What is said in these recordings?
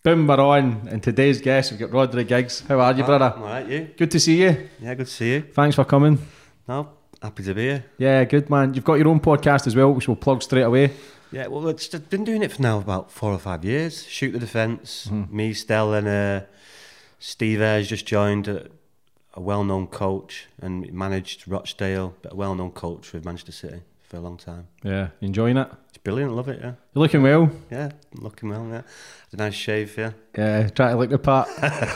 Boom, we're on, and today's guest, we've got Rodri Giggs. How are you, brother? I'm alright, you? Good to see you. Yeah, good to see you. Thanks for coming. No, happy to be here. Yeah, good, man. You've got your own podcast as well, which we'll plug straight away. Yeah, well, it's been doing it for now about 4 or 5 years. Shoot the Defence. Me, Stell, and Steve Ayres just joined, a well-known coach, and managed Rochdale, but a well-known coach with Manchester City for a long time. Yeah, you enjoying it? It's brilliant, love it, yeah. You're looking well. Yeah, I'm looking well, yeah. Had a nice shave, yeah. Yeah, try to look the part.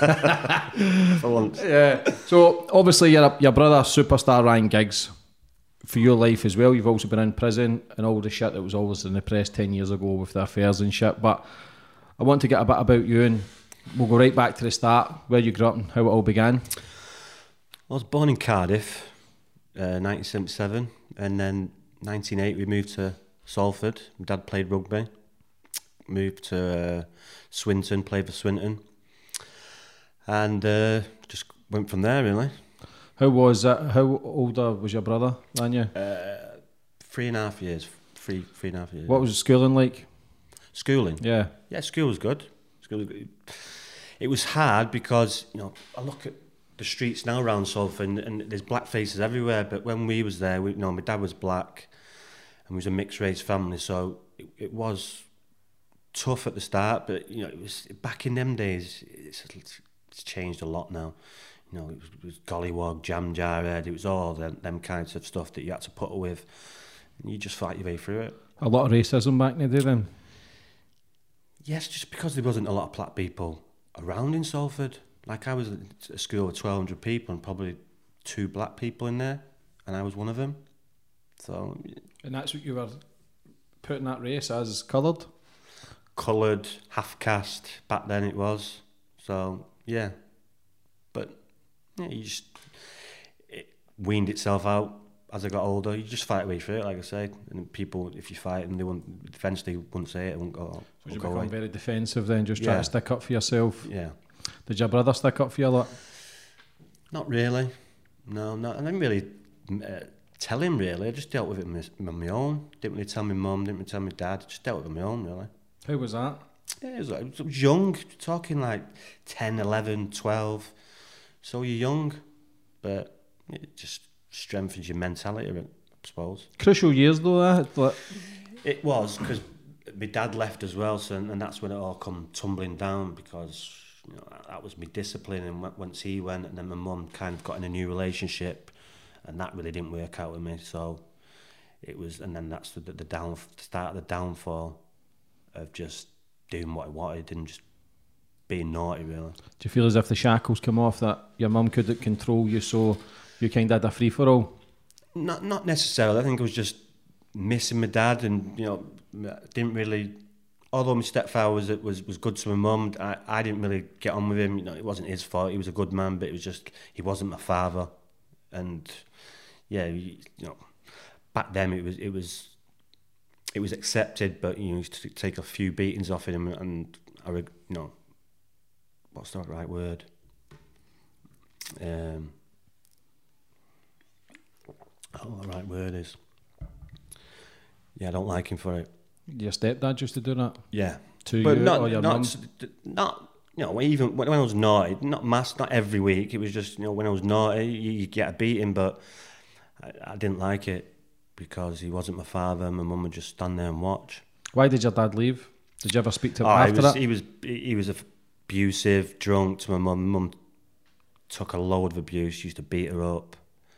For once. Yeah. So, obviously, your brother, superstar Ryan Giggs, for your life as well, you've also been in prison and all the shit that was always in the press 10 years ago with the affairs and shit. But I want to get a bit about you, and we'll go right back to the start, where you grew up and how it all began. I was born in Cardiff, 1977, and then 1980 we moved to Salford. My dad played rugby. Moved to Swinton, played for Swinton, and just went from there really. How was that? How older was your brother than you? 3.5 years. Three and a half years. What was schooling like? Schooling? Yeah. Yeah, school was good. It was hard because, I look at the streets now around Salford and there's black faces everywhere, but when we was there, my dad was black and we was a mixed race family, so it was tough at the start, but it was back in them days. It's changed a lot now. It was gollywog, jam jar head. It was all them kinds of stuff that you had to put up with, and you just fight your way through it. A lot of racism back in the day then? Yes, just because there wasn't a lot of black people around in Salford. Like, I was at a school with 1,200 people and probably 2 black people in there, and I was one of them. So. And that's what you were putting that race as, coloured? Coloured, half caste, back then it was. So, yeah. But, yeah, it weaned itself out as I got older. You just fight away through it, like I said. And people, if you fight them, they eventually wouldn't say it, it won't go. So you become very defensive then, just try to stick up for yourself. Yeah. Did your brother stick up for you a lot? Not really. No. I didn't really tell him, really. I just dealt with it on my own. Didn't really tell my mum, didn't really tell my dad. Just dealt with it on my own, really. How was that? Yeah, I was young, talking like 10, 11, 12. So you're young, but it just strengthens your mentality, I suppose. Crucial years though, that. It was, because my dad left as well, so, and that's when it all come tumbling down, because that was my discipline, and once he went, and then my mum kind of got in a new relationship, and that really didn't work out with me, so it was, and then that's the start of the downfall of just doing what I wanted and just being naughty, really. Do you feel as if the shackles come off, that your mum couldn't control you, so you kind of had a free-for-all? Not necessarily. I think I was just missing my dad, and didn't really. Although my stepfather was good to my mum, I didn't really get on with him. It wasn't his fault. He was a good man, but it was just he wasn't my father. And yeah, back then it was accepted, but you used to take a few beatings off him, and what's the right word? The right word is. Yeah, I don't like him for it. Your stepdad used to do that? Yeah. To but you not, or your not, mum? Not, even when I was naughty, not every week, it was just, when I was naughty, you get a beating, but I didn't like it because he wasn't my father, my mum would just stand there and watch. Why did your dad leave? Did you ever speak to him after that? He was abusive, drunk to my mum. My mum took a load of abuse, used to beat her up.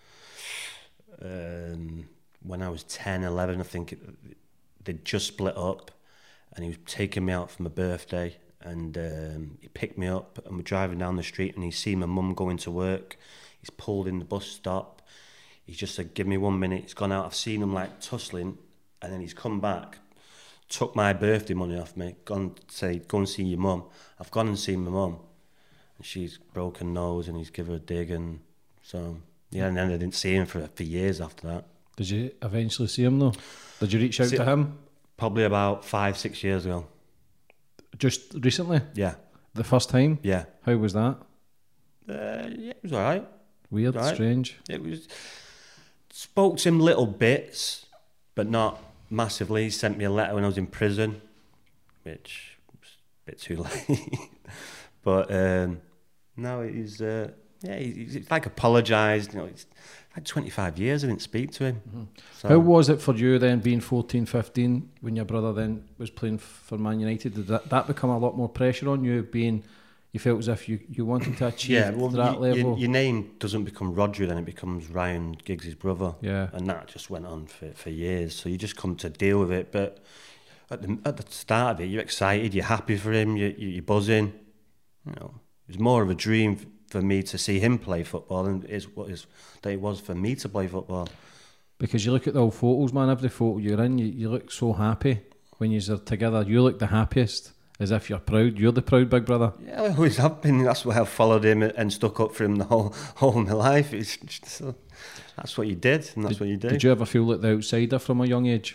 When I was 10, 11, I think they'd just split up, and he was taking me out for my birthday, and he picked me up, and we're driving down the street, and he's seen my mum going to work. He's pulled in the bus stop. He's just said, "Give me 1 minute." He's gone out. I've seen him like tussling, and then he's come back, took my birthday money off me, gone say, "Go and see your mum." I've gone and seen my mum, and she's broken nose, and he's given her a dig, and so yeah, and then I didn't see him for years after that. Did you eventually see him though? Did you reach out to him? Probably about 5-6 years ago. Just recently? Yeah. The first time? Yeah. How was that? Yeah, it was alright. Weird, right. Strange. It was. Spoke to him little bits, but not massively. He sent me a letter when I was in prison, which was a bit too late. But no, he's like apologised. You know, it's like 25 years I didn't speak to him. Mm-hmm. So, How was it for you then, being 14, 15, when your brother then was playing for Man United? Did that become a lot more pressure on you, being you felt as if you wanted to achieve that level? Your name doesn't become Rodri, then it becomes Ryan Giggs' brother. Yeah. And that just went on for years. So you just come to deal with it. But at the start of it, you're excited, you're happy for him, you're buzzing. You know, it was more of a dream for me to see him play football than it was for me to play football. Because you look at the old photos, man, every photo you're in, you look so happy when you're together. You look the happiest, as if you're proud. You're the proud big brother. Yeah, I always have been. That's why I've followed him and stuck up for him the whole of my life. It's just, that's what you did, and that's what you do. Did you ever feel like the outsider from a young age?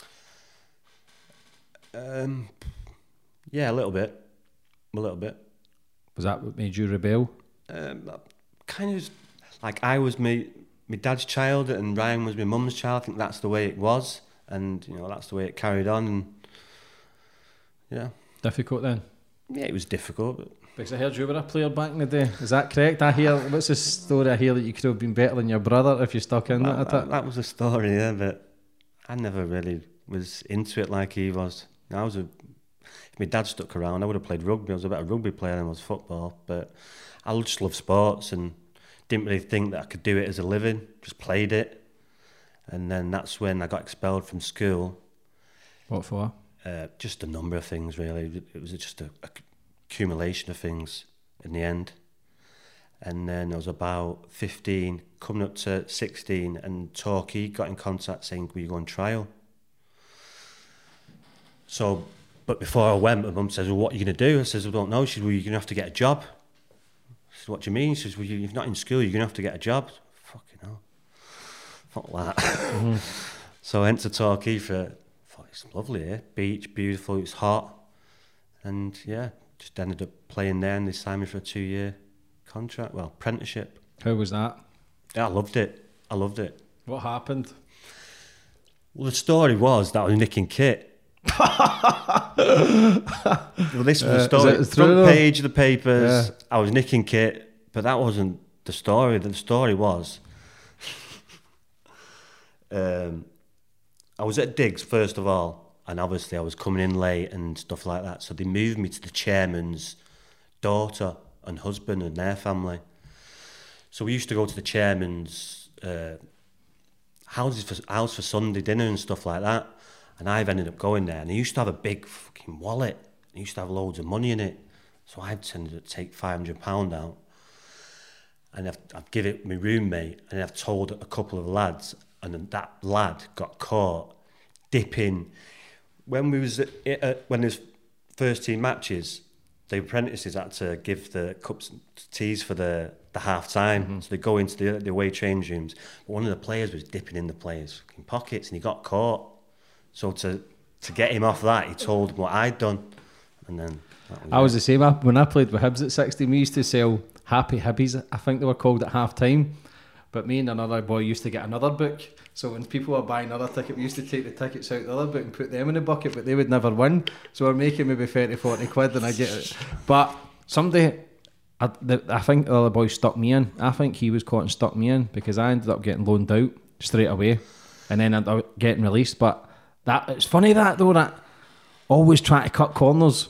Yeah, a little bit. Was that what made you rebel? Kind of like I was my dad's child and Ryan was my mum's child. I think that's the way it was, and you know that's the way it carried on. And yeah, difficult then. Yeah, it was difficult. But because I heard you were a player back in the day. Is that correct? I hear. What's the story? I hear that you could have been better than your brother if you stuck in it. That was a story, yeah. But I never really was into it like he was. If my dad stuck around, I would have played rugby. I was a better rugby player than I was football. But I just love sports and didn't really think that I could do it as a living. Just played it. And then that's when I got expelled from school. What for? Just a number of things, really. It was just a accumulation of things in the end. And then I was about 15, coming up to 16, and Torquay got in contact saying, will you go on trial? So, but before I went, my mum says, well, what are you going to do? I says, I don't know. She says, well, you're going to have to get a job. I said, what do you mean? She says, well, you're not in school, you're going to have to get a job. Fucking hell. Fuck that. Mm-hmm. So I went to Torquay it's lovely here. Beach, beautiful, it was hot. And yeah, just ended up playing there and they signed me for a 2-year contract, apprenticeship. How was that? Yeah, I loved it. What happened? Well, the story was that I was nicking kit. Well, this was the story. Front page of the papers, yeah. I was nicking kit, but that wasn't the story. The story was I was at Diggs first of all, and obviously I was coming in late and stuff like that, so they moved me to the chairman's daughter and husband and their family. So we used to go to the chairman's house for Sunday dinner and stuff like that. And I've ended up going there, and he used to have a big fucking wallet. He used to have loads of money in it. So I've tended to take £500 out, and I've given it to my roommate, and I've told a couple of lads, and then that lad got caught dipping. When we was when there's first team matches, the apprentices had to give the cups and teas for the half time. Mm-hmm. So they go into the away change rooms. But one of the players was dipping in the players' fucking pockets, and he got caught. So to get him off that, he told him what I'd done, and then I was the same. When I played with Hibs at 16, we used to sell Happy Hibbies, I think they were called, at half time. But me and another boy used to get another book. So when people were buying another ticket, we used to take the tickets out the other book and put them in the bucket, but they would never win. So we're making maybe 30, 40 quid, and I get it. But somebody, I think the other boy stuck me in. I think he was caught and stuck me in because I ended up getting loaned out straight away, and then ended up getting released. But that it's funny that always try to cut corners.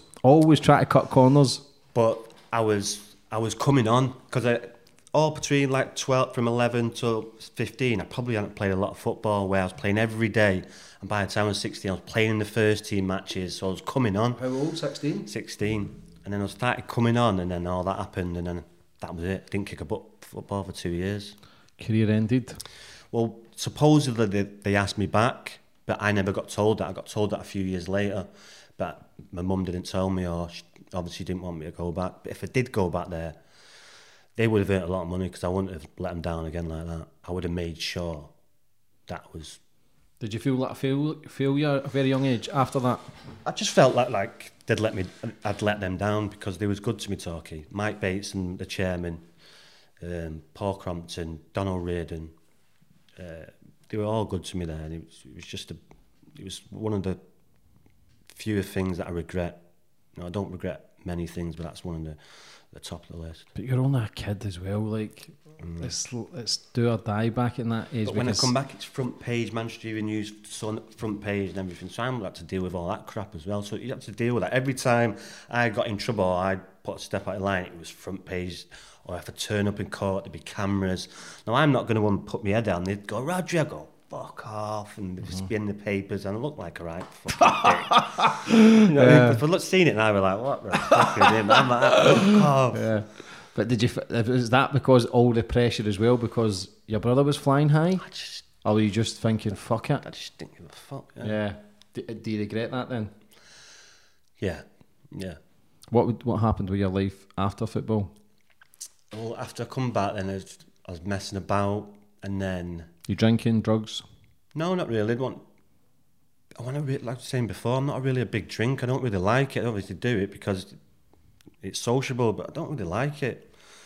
But I was coming on because all between like 12 from 11 to 15, I probably hadn't played a lot of football where I was playing every day. And by the time I was 16, I was playing in the first team matches, so I was coming on. How old? 16? 16. And then I started coming on, and then all that happened, and then that was it. I didn't kick a football for 2 years. Career ended? Well, supposedly they asked me back, but I never got told that. I got told that a few years later, but my mum didn't tell me, or she obviously didn't want me to go back. But if I did go back there, they would have earned a lot of money because I wouldn't have let them down again like that. I would have made sure that was... Did you feel like a failure at a very young age after that? I just felt like I'd let them down because they was good to me, Torquay. Mike Bates and the chairman, Paul Crompton, Donald Reardon, they were all good to me there, and it was one of the fewer things that I regret I don't regret many things, but that's one of the top of the list. But you're only a kid as well. Like, it's do or die back in that age. But when I come back, it's front page, Manchester Evening News, Sun, front page and everything. So I'm had to deal with all that crap as well. So you have to deal with that. Every time I got in trouble, I'd put a step out of line, it was front page, or I have to turn up in court, there'd be cameras. Now, I'm not going to want to put my head down. They'd go, Roger, I go, fuck off, and they'd just be in the papers, and I look like a right fucking dick. If I seen it now, we're like, what the fuck is him? I'm like, fuck off. Yeah. But was that because all the pressure as well, because your brother was flying high? Or were you just thinking, fuck it? I just didn't give a fuck. Yeah. Do you regret that then? Yeah. What happened with your life after football? Well, after I come back, then I was messing about, and then... You drinking, drugs? No, not really. Like I was saying before, I'm not really a big drink. I don't really like it. I obviously do it because it's sociable, but I don't really like it.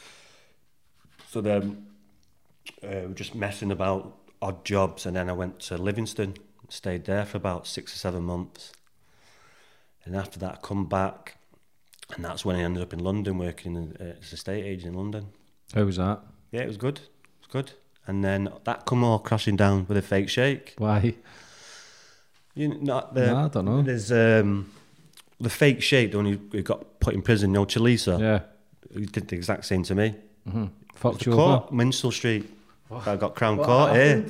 So then, just messing about, odd jobs, and then I went to Livingston, stayed there for about 6 or 7 months. And after that, I come back, and that's when I ended up in London working as a estate agent in London. How was that? Yeah, it was good. And then that come all crashing down with a fake shake. Why? I don't know. There's the fake shake, the one who got put in prison, Chalisa. Yeah. He did the exact same to me. Mm-hmm. Fucked you court, over? Minstall Street. I got Crown Court here.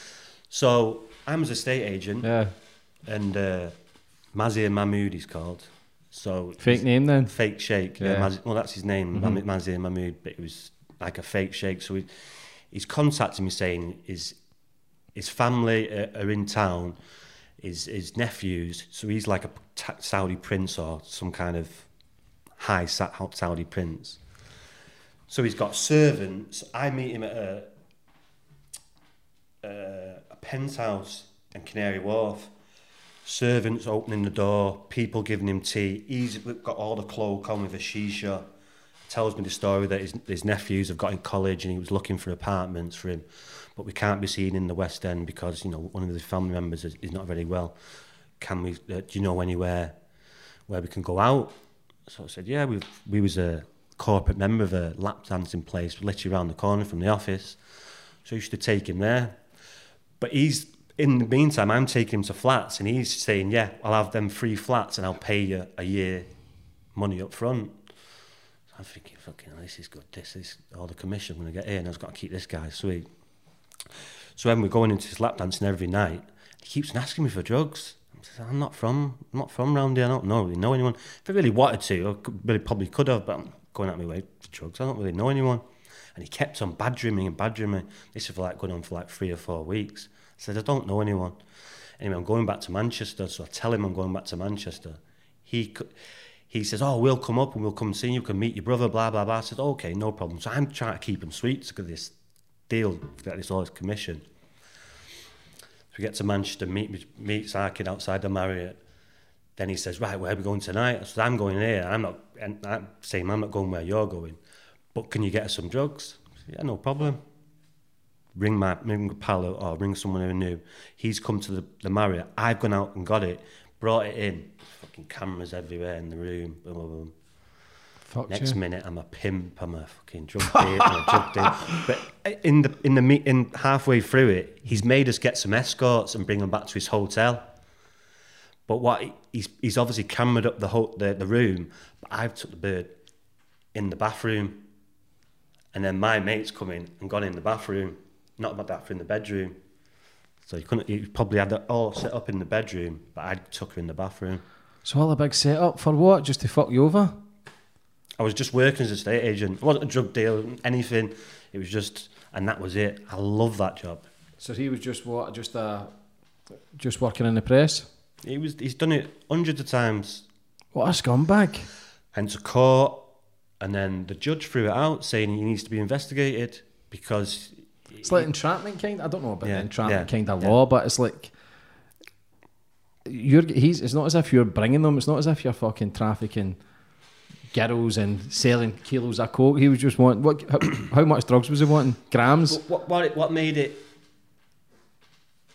So I was a estate agent. Yeah. And Mazir Mahmood he's called. So fake name then? Fake shake. Yeah. Well, that's his name, Mazir Mahmood, but it was like a fake shake. So he's contacted me saying his family are in town, his nephews, so he's like a Saudi prince or some kind of high Saudi prince. So he's got servants. I meet him at a penthouse in Canary Wharf. Servants opening the door, people giving him tea. He's got all the cloak on with a shisha. Tells me the story that his nephews have got in college and he was looking for apartments for him, but we can't be seen in the West End because one of the family members is not very well. Can we? Do you know anywhere where we can go out? So I said, yeah, we was a corporate member of a lap dancing place literally around the corner from the office, so I used to take him there. But in the meantime, I'm taking him to flats and he's saying, yeah, I'll have them free flats and I'll pay you a year money up front. I'm thinking, fucking, this is good. This is all the commission I'm going to get here, and I've got to keep this guy sweet. So when we're going into his lap dancing every night, he keeps asking me for drugs. I said, I'm not from round here. I don't really know anyone. If I really wanted to, I probably could have, but I'm going out my way for drugs. I don't really know anyone. And he kept on badgering me. This is going on for 3 or 4 weeks. I said, I don't know anyone. Anyway, I'm going back to Manchester, so I tell him I'm going back to Manchester. He says, oh, we'll come up and we'll come and see you. You can meet your brother, blah, blah, blah. I said, okay, no problem. So I'm trying to keep him sweet to get this deal, to get all this commission. So we get to Manchester, meets our kid outside the Marriott. Then he says, right, where are we going tonight? I said, I'm going here. I'm not going where you're going. But can you get us some drugs? I said, yeah, no problem. Ring a pal or ring someone who knew. He's come to the Marriott. I've gone out and got it, brought it in. Fucking cameras everywhere in the room. Boom, boom, boom. Next minute, I'm a pimp. I'm a fucking drug dealer. But in halfway through it, he's made us get some escorts and bring them back to his hotel. But he's obviously cameraed up the room. But I've took the bird in the bathroom, and then my mate's come in and gone in the bathroom, not my bathroom, the bedroom. So he probably had it all set up in the bedroom, but I took her in the bathroom. So all a big setup for what? Just to fuck you over? I was just working as a estate agent. It wasn't a drug deal, anything. It was just, and that was it. I love that job. So he was just what? Just working in the press? He's done it hundreds of times. What a scumbag. And to court, and then the judge threw it out saying he needs to be investigated because... It's like entrapment kind. I don't know about the entrapment kind of law, but it's like... It's not as if you're bringing them. It's not as if you're fucking trafficking girls and selling kilos of coke. He was just wanting... How much drugs was he wanting? Grams? What made it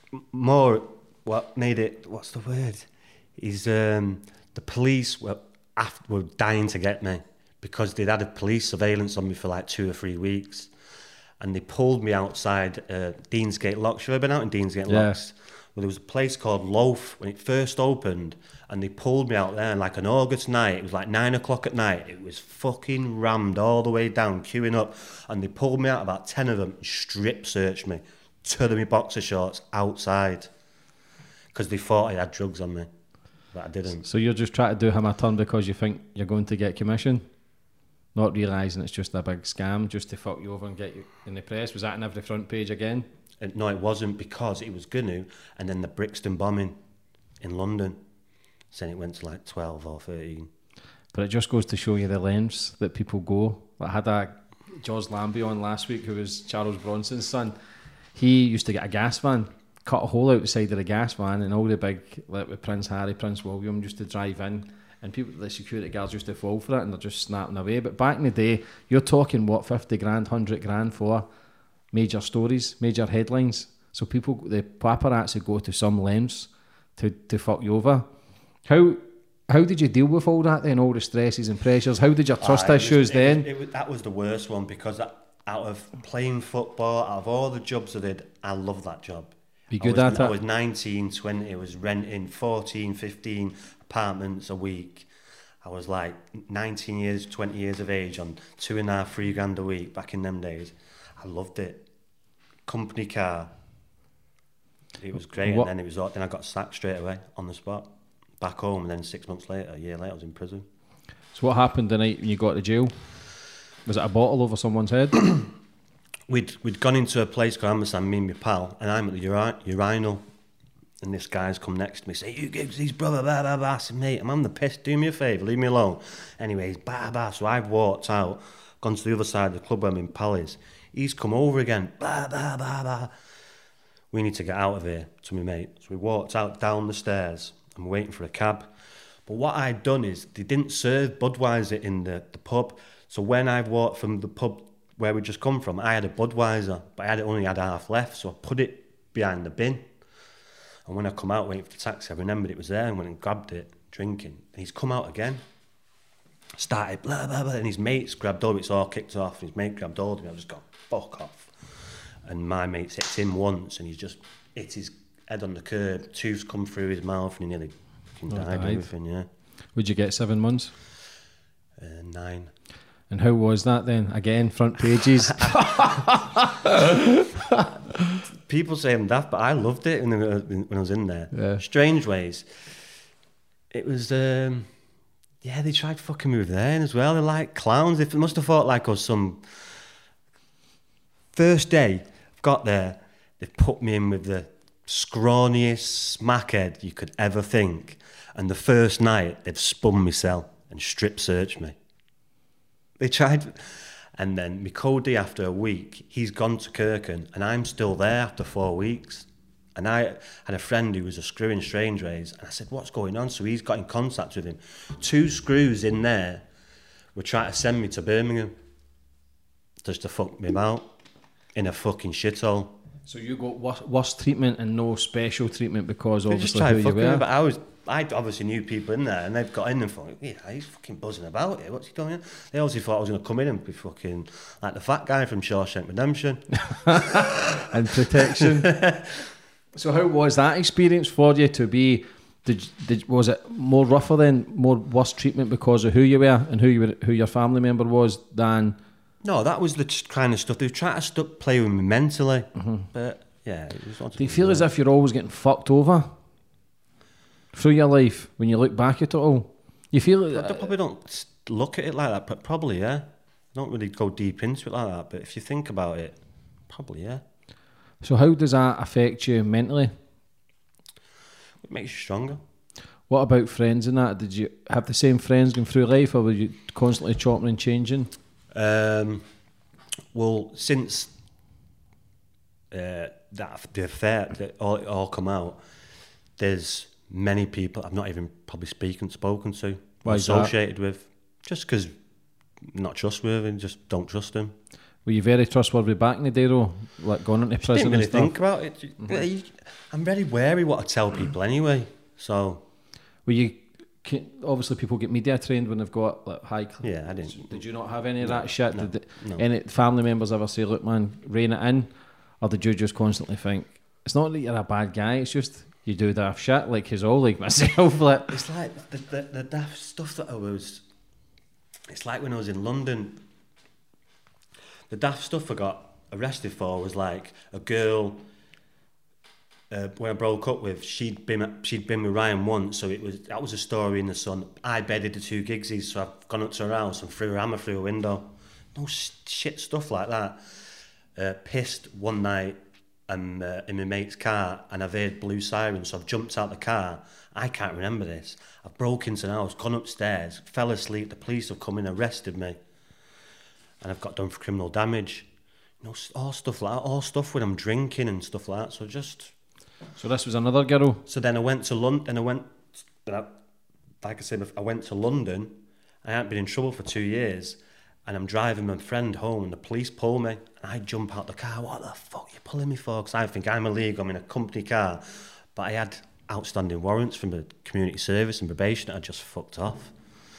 more... What made it... What's the word? Is the police were were dying to get me because they'd had a police surveillance on me for like 2 or 3 weeks, and they pulled me outside Deansgate Locks. Have you ever been out in Deansgate Locks? Well, there was a place called Loaf when it first opened, and they pulled me out there like an August night. It was like 9 o'clock at night. It was fucking rammed all the way down, queuing up, and they pulled me out, about 10 of them, and strip searched me to my boxer shorts outside because they thought I had drugs on me, but I didn't. So you're just trying to do him a turn because you think you're going to get commission, not realising it's just a big scam just to fuck you over and get you in the press. Was that in every front page again? No, it wasn't, because it was Gnu, and then the Brixton bombing in London, saying it went to like 12 or 13. But it just goes to show you the lengths that people go. I had a George Lambie on last week, who was Charles Bronson's son. He used to get a gas van, cut a hole out the side of the gas van, and all the big, like with Prince Harry, Prince William, used to drive in, and people, the security guards used to fall for it, and they're just snapping away. But back in the day, you're talking, what, 50 grand, 100 grand for major stories, major headlines. So people, the paparazzi, go to some lengths to fuck you over. How did you deal with all that then, all the stresses and pressures? How did your trust issues then? That was the worst one, because out of playing football, out of all the jobs I did, I loved that job. Be good at it? I was 19, 20, I was renting 14, 15 apartments a week. I was like 19 years, 20 years of age on 2.5, 3 grand a week back in them days. I loved it. Company car. It was great. And then I got sacked straight away on the spot. Back home, and then 6 months later, a year later, I was in prison. So what happened the night when you got to jail? Was it a bottle over someone's head? We'd gone into a place called Ampersand, me and my pal, and I'm at the urinal, and this guy's come next to me, say, "You gives his brother, blah, blah, blah." I said, "Mate, I'm on the piss, do me a favour, leave me alone." Anyways, blah, blah. So I've walked out, gone to the other side of the club where my pal is. He's come over again, blah, blah, blah, blah. We need to get out of here, to my mate. So we walked out down the stairs. I'm waiting for a cab. But what I'd done is, they didn't serve Budweiser in the pub. So when I walked from the pub where we just come from, I had a Budweiser, but I only had half left. So I put it behind the bin. And when I come out waiting for the taxi, I remembered it was there and went and grabbed it, drinking. And he's come out again. Started blah, blah, blah. And his mates grabbed hold of it, it's all kicked off. His mate grabbed hold of me. I just got, fuck off. And my mate's hit him once, and he's just hit his head on the curb, tooth's come through his mouth, and he nearly died. Everything, yeah. Would you get 7 months? 9. And how was that then? Again, front pages. People say I'm daft, but I loved it when I was in there. Yeah. Strange ways. It was, they tried fucking me with there as well. They're like clowns. They must have thought like I was some... First day, got there, they put me in with the scrawniest smackhead you could ever think, and the first night they've spun my cell and strip searched me. They tried, and then my Cody, after a week, he's gone to Kirken, and I'm still there after 4 weeks. And I had a friend who was a screw in Strangeways, and I said, "What's going on?" So he's got in contact with him. 2 screws in there were trying to send me to Birmingham just to fuck me out in a fucking shithole. So you got worse treatment and no special treatment because they obviously just tried who you fucking were. me, but I obviously knew people in there, and they've got in and thought, "Yeah, he's fucking buzzing about it. What's he doing?" They obviously thought I was going to come in and be fucking like the fat guy from Shawshank Redemption. And protection. So how was that experience for you to be? Was it more rougher then, more worse treatment because of who you were and who your family member was than? No, that was the kind of stuff they were trying to play with me mentally. Mm-hmm. But yeah, it was. Do you feel as if you're always getting fucked over through your life when you look back at it all? You feel I probably don't look at it like that, but probably yeah. I don't really go deep into it like that, but if you think about it, probably yeah. So how does that affect you mentally? It makes you stronger. What about friends and that? Did you have the same friends going through life, or were you constantly chopping and changing? Well, since the affair that all come out, there's many people I've not even probably spoken to, associated with, just because I'm not trustworthy, just don't trust them. Were you very trustworthy back in the day though, like going into prison? Didn't really and stuff? think about it. Mm-hmm. I'm very wary what I tell people anyway. So, were you obviously people get media trained when they've got like high. Yeah, I didn't. Did you not have any of that shit? No, Did no. any family members ever say, "Look, man, rein it in," or did you just constantly think it's not that you're a bad guy? It's just you do daft shit like his all, like myself. Like It's like the daft stuff that I was. It's like when I was in London. The daft stuff I got arrested for was like a girl. When I broke up with, she'd been with Ryan once, so that was a story in the Sun. I bedded the two Gigsies, so I've gone up to her house and threw a hammer through a window. No shit stuff like that. Pissed one night in my mate's car, and I've heard blue sirens, so I've jumped out the car. I can't remember this. I've broke into the house, gone upstairs, fell asleep. The police have come in, arrested me, and I've got done for criminal damage. You know, all stuff like that, all stuff when I'm drinking and stuff like that. So this was another girl. So then I went to London, like I said, I went to London. I hadn't been in trouble for 2 years, and I'm driving my friend home, and the police pull me, and I jump out the car. What the fuck are you pulling me for? Because I think I'm illegal, I'm in a company car. But I had outstanding warrants from the community service and probation that I just fucked off.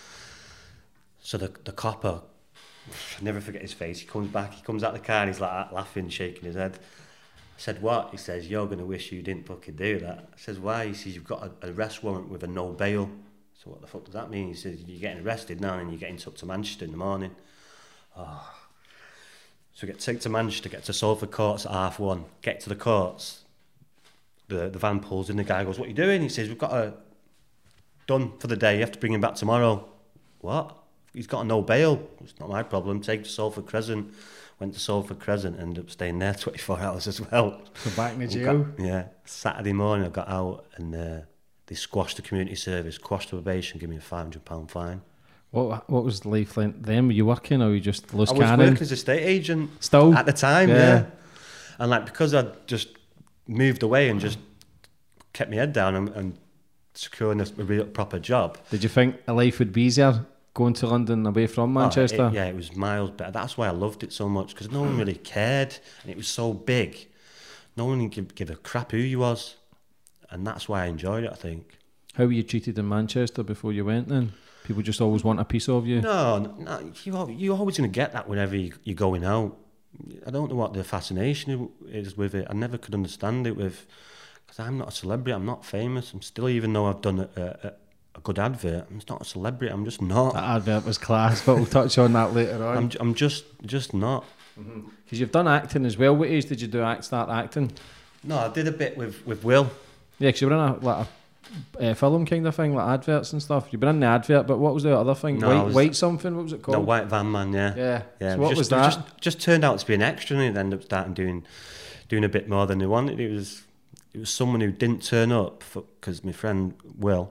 So the copper, I'll never forget his face, he comes out the car and he's like that, laughing, shaking his head. I said, what? He says, you're going to wish you didn't fucking do that. I says, why? He says, you've got an arrest warrant with a no bail. So what the fuck does that mean? He says, you're getting arrested now and you're getting took to Manchester in the morning. Oh. So we get taken to Manchester, get to Salford Courts at 1:30. Get to the courts. The van pulls in, the guy goes, what are you doing? He says, we've got a done for the day, you have to bring him back tomorrow. What? He's got a no bail. It's not my problem. Take him to Salford Crescent. Went to Salford Crescent, ended up staying there 24 hours as well. So back in the jail? Yeah. Saturday morning I got out and they squashed the community service, quashed the probation, gave me a £500 fine. What was the life like then? Were you working or were you just loose I was cannon? working as a estate agent. Still? At the time, yeah. And like because I'd just moved away and just kept my head down and securing a real proper job. Did you think a life would be easier going to London away from Manchester? It was miles better. That's why I loved it so much, because no one really cared, and it was so big. No one could give a crap who you was, and that's why I enjoyed it, I think. How were you treated in Manchester before you went then? People just always want a piece of you? No, you're always going to get that whenever you're going out. I don't know what the fascination is with it. I never could understand it because I'm not a celebrity, I'm not famous. I'm still, even though I've done a good advert, I'm not a celebrity, I'm just not. That advert was class, but we'll touch on that later on. I'm just not. Because you've done acting as well. What age did you start acting? No, I did a bit with Will. Yeah, because you were in a film kind of thing, like adverts and stuff. You've been in the advert, but what was the other thing? No, White something, what was it called? No, White Van Man, yeah. So what was that? Just turned out to be an extra, and it ended up starting doing a bit more than they wanted. It was someone who didn't turn up, because my friend Will,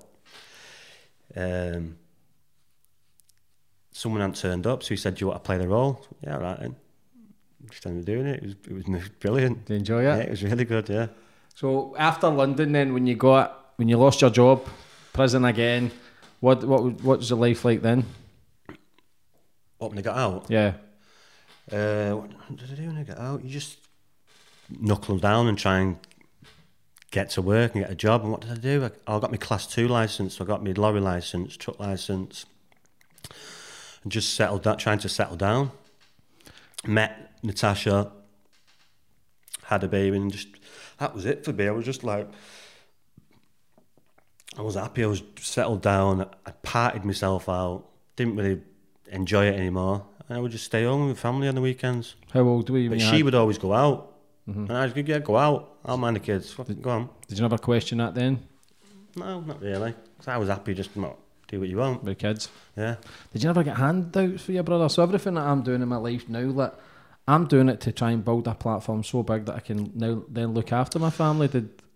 someone hadn't turned up, so he said, do you want to play the role? Yeah, right then. Just ended up doing it. It was brilliant. Did you enjoy it? Yeah, it was really good, yeah. So after London then, when you lost your job, prison again, what was your life like then? What, when I got out? Yeah. What did I do when I got out? You just knuckle down and try and get to work and get a job. And what did I do? I got my Class 2 licence, so I got my lorry licence, truck licence, and just trying to settle down. Met Natasha, had a baby, and just that was it for me. I was just like, I was happy, I was settled down, I partied myself out, didn't really enjoy it anymore, and I would just stay home with family on the weekends. How old were you? But she would always go out, and I was like, yeah, go out, I'll mind the kids, go on. Did you never question that then? No, not really. So I was happy, just do what you want. With kids? Yeah. Did you never get handouts for your brother? So everything that I'm doing in my life now, like, I'm doing it to try and build a platform so big that I can now then look after my family.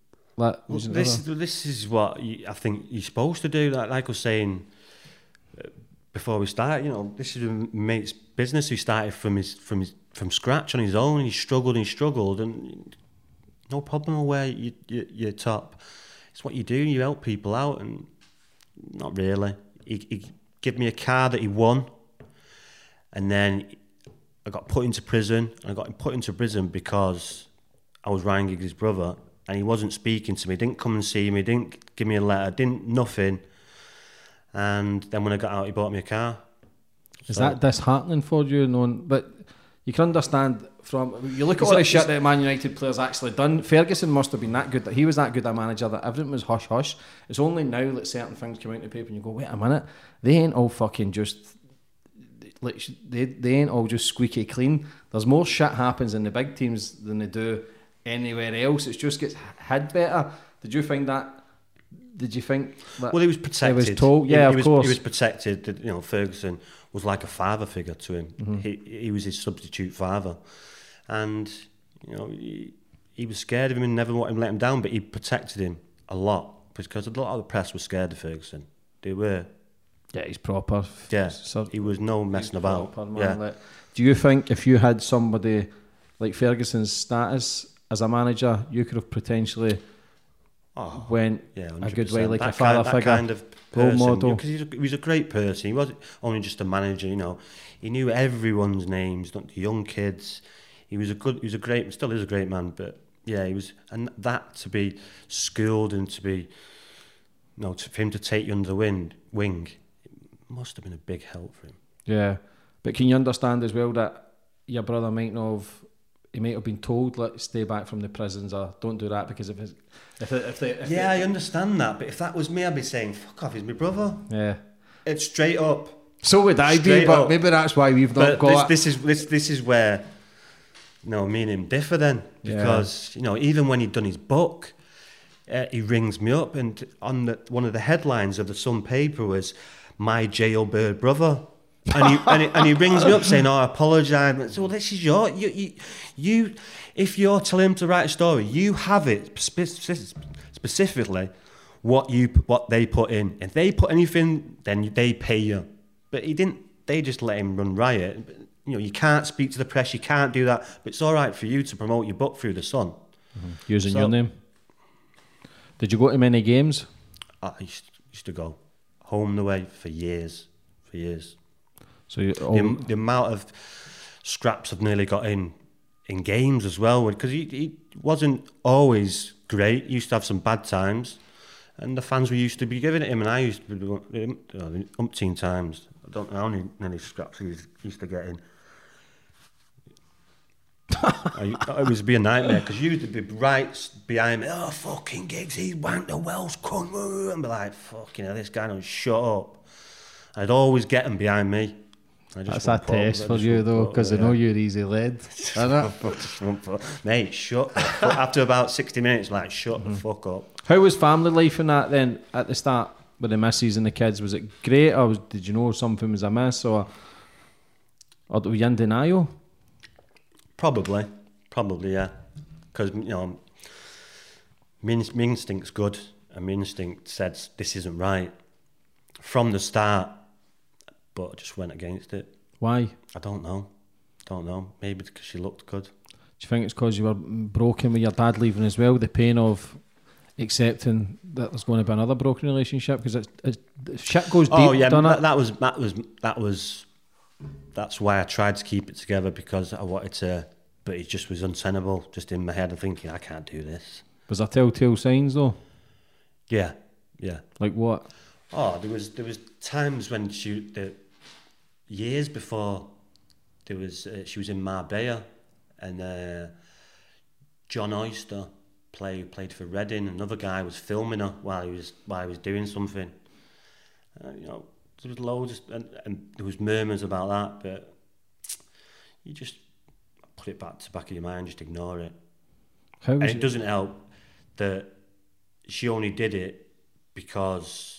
This is what I think you're supposed to do. Like I was saying before we start, this is a mate's business who started from scratch on his own, and he struggled, and no problem where you're top. It's what you do. You help people out, and not really. He gave me a car that he won, and then I got put into prison. I got put into prison because I was Ryan Giggs' brother, and he wasn't speaking to me. Didn't come and see me. Didn't give me a letter. Didn't nothing. And then when I got out, he bought me a car. Is that disheartening for you? Knowing, but you can understand from you look at all the shit that Man United players actually done. Ferguson must have been that good. That he was that good a manager that everything was hush hush. It's only now that certain things come out in the paper and you go, wait a minute, they ain't all fucking just like they ain't all just squeaky clean. There's more shit happens in the big teams than they do anywhere else. It just gets hid better. Did you find that? Did you think that well, he was protected? He was told, yeah, of course. He was protected. You know, Ferguson was like a father figure to him. Mm-hmm. He was his substitute father, and you know he was scared of him and never wanted him to let him down. But he protected him a lot because a lot of the press was scared of Ferguson. They were. Yeah, he's proper. Yeah, he was no messing about. Proper, yeah. Like, do you think if you had somebody like Ferguson's status as a manager, you could have potentially went a good way, like a father figure, kind of role person, model? Because he was a great person. He wasn't only just a manager. You know, he knew everyone's names, not the young kids. He was a great, still is a great man. But yeah, he was, and that to be schooled and to be, you know, for him to take you under the wing. Must have been a big help for him. Yeah, but can you understand as well that your brother might not have, he might have been told, like, stay back from the prisons or don't do that because I understand that, but if that was me, I'd be saying, fuck off, he's my brother. Yeah, it's straight up. So would I be, but maybe that's why we've not got. This is where, you know, me and him differ then, because you know, even when he'd done his book. He rings me up, and on one of the headlines of the Sun paper was "My jailbird brother," and he rings me up saying, "Oh, I apologise." So, well, this is you. If you're telling him to write a story, you have it specifically what they put in. If they put anything, then they pay you. But he didn't. They just let him run riot. But, you know, you can't speak to the press. You can't do that. But it's all right for you to promote your book through the Sun, using your name. Did you go to many games? I used to go home and away for years. So the amount of scraps I've nearly got in games as well, because he wasn't always great. He used to have some bad times, and the fans were used to be giving it him, and I used to be umpteen times. I don't know how many scraps he used to get in. It was be a nightmare because you would be right behind me. Oh, fucking Giggs, he wanked the Welsh cunt, and be like, fucking hell, this guy don't shut up. I'd always get him behind me. That's a test for you though, because I know you're easy led. Mate, shut up. After about 60 minutes, like, shut the fuck up. How was family life in that then at the start with the missus and the kids? Was it great, or did you know something was amiss, or were you in denial? Probably, yeah. Because, you know, my instinct's good, and my instinct said this isn't right from the start, but I just went against it. Why? I don't know. Maybe because she looked good. Do you think it's because you were broken with your dad leaving as well? The pain of accepting that there's going to be another broken relationship, because shit goes deep. Oh yeah, that's why I tried to keep it together, because I wanted to, but it just was untenable, just in my head. I'm thinking, I can't do this. Was there telltale signs though? Yeah. Like what? Oh, there was times when years before, she was in Marbella, and John Oyster played for Reading. Another guy was filming her while he was doing something. You know, there was loads, and there was murmurs about that, but you just put it back to the back of your mind, just ignore it. And it doesn't help that she only did it because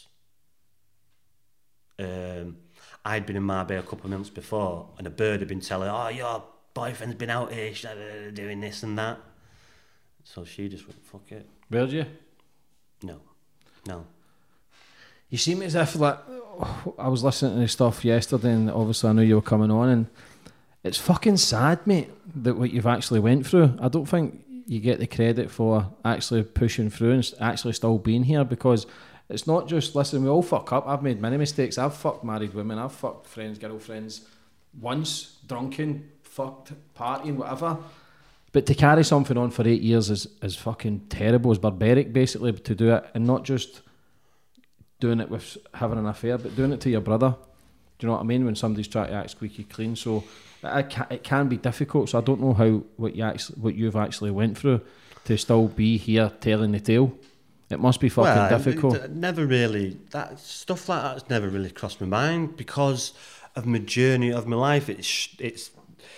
I'd been in Marbella a couple of months before, and a bird had been telling her, "Oh, your boyfriend's been out here doing this and that." So she just went, "Fuck it." Where'd you? No. You seem as if, like, I was listening to the stuff yesterday, and obviously I knew you were coming on, and it's fucking sad, mate, that what you've actually went through. I don't think you get the credit for actually pushing through and actually still being here, because it's not just, listen, we all fuck up. I've made many mistakes. I've fucked married women. I've fucked friends, girlfriends, once, drunken, fucked, partying, whatever. But to carry something on for 8 years is fucking terrible. It's barbaric, basically, to do it and not just doing it with having an affair, but doing it to your brother. Do you know what I mean? When somebody's trying to act squeaky clean, so it can be difficult. So I don't know what you've actually went through to still be here telling the tale. It must be fucking difficult. Never really. That stuff like that's never really crossed my mind because of my journey of my life. It's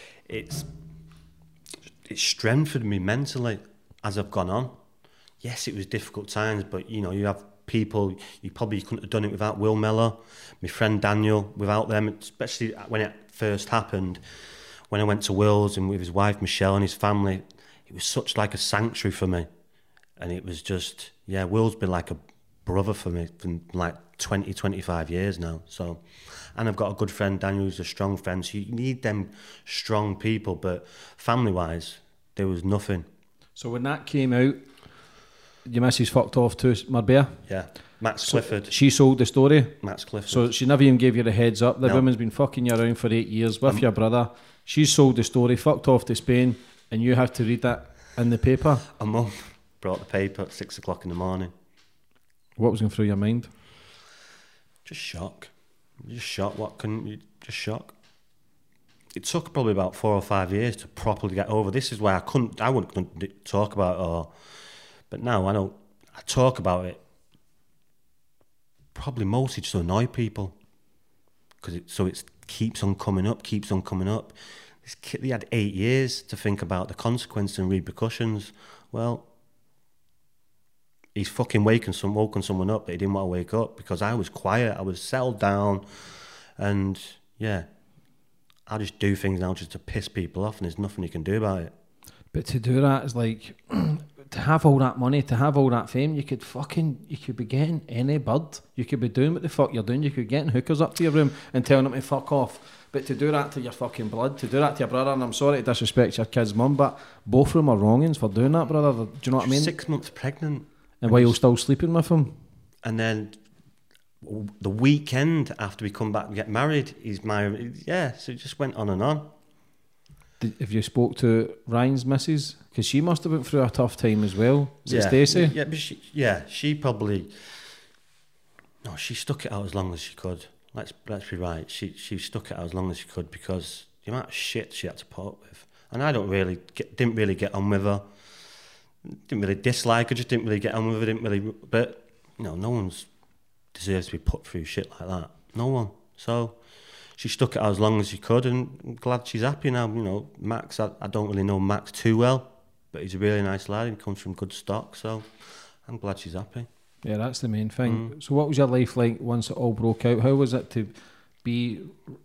strengthened me mentally as I've gone on. Yes, it was difficult times, but you have people, you probably couldn't have done it without Will Mellor, my friend Daniel, without them, especially when it first happened, when I went to Will's and with his wife Michelle and his family, it was such like a sanctuary for me. And it was just, Will's been like a brother for me for like 20, 25 years now. So, and I've got a good friend, Daniel, who's a strong friend. So you need them strong people, but family-wise, there was nothing. So when that came out, your missus fucked off to Marbella? Yeah. Max Clifford. She sold the story? Max Clifford. So she never even gave you the heads up. The woman's been fucking you around for 8 years with your brother. She sold the story, fucked off to Spain, and you have to read that in the paper? A mum brought the paper at 6 o'clock in the morning. What was going through your mind? Just shock. Just shock. Just shock. It took probably about 4 or 5 years to properly get over. This is why I wouldn't talk about it, but now I talk about it probably mostly just to annoy people because it keeps on coming up. This kid, he had 8 years to think about the consequences and repercussions. Well, he's fucking woken someone up that he didn't want to wake up because I was quiet, I was settled down, and I just do things now just to piss people off, and there's nothing you can do about it. But to do that is like to have all that money, to have all that fame, you could be getting any bird. You could be doing what the fuck you're doing. You could be getting hookers up to your room and telling them to fuck off. But to do that to your fucking blood, to do that to your brother, and I'm sorry to disrespect your kid's mum, but both of them are wrongings for doing that, brother. Do you know what I mean? 6 months pregnant. And while you're still sleeping with him. And then the weekend after we come back and get married, he's married. Yeah, so it just went on and on. Have you spoke to Ryan's missus? Because she must have went through a tough time as well. Is it Stacey? Yeah, but she probably... No, she stuck it out as long as she could. Let's be right. She stuck it out as long as she could because the amount of shit she had to put up with. And I didn't really get on with her. Didn't really dislike her, just didn't really get on with her, but no one deserves to be put through shit like that. No one. So she stuck it out as long as she could, and I'm glad she's happy now. Max, I don't really know Max too well, but he's a really nice lad. He comes from good stock, so I'm glad she's happy. Yeah, that's the main thing. So what was your life like once it all broke out? How was it to be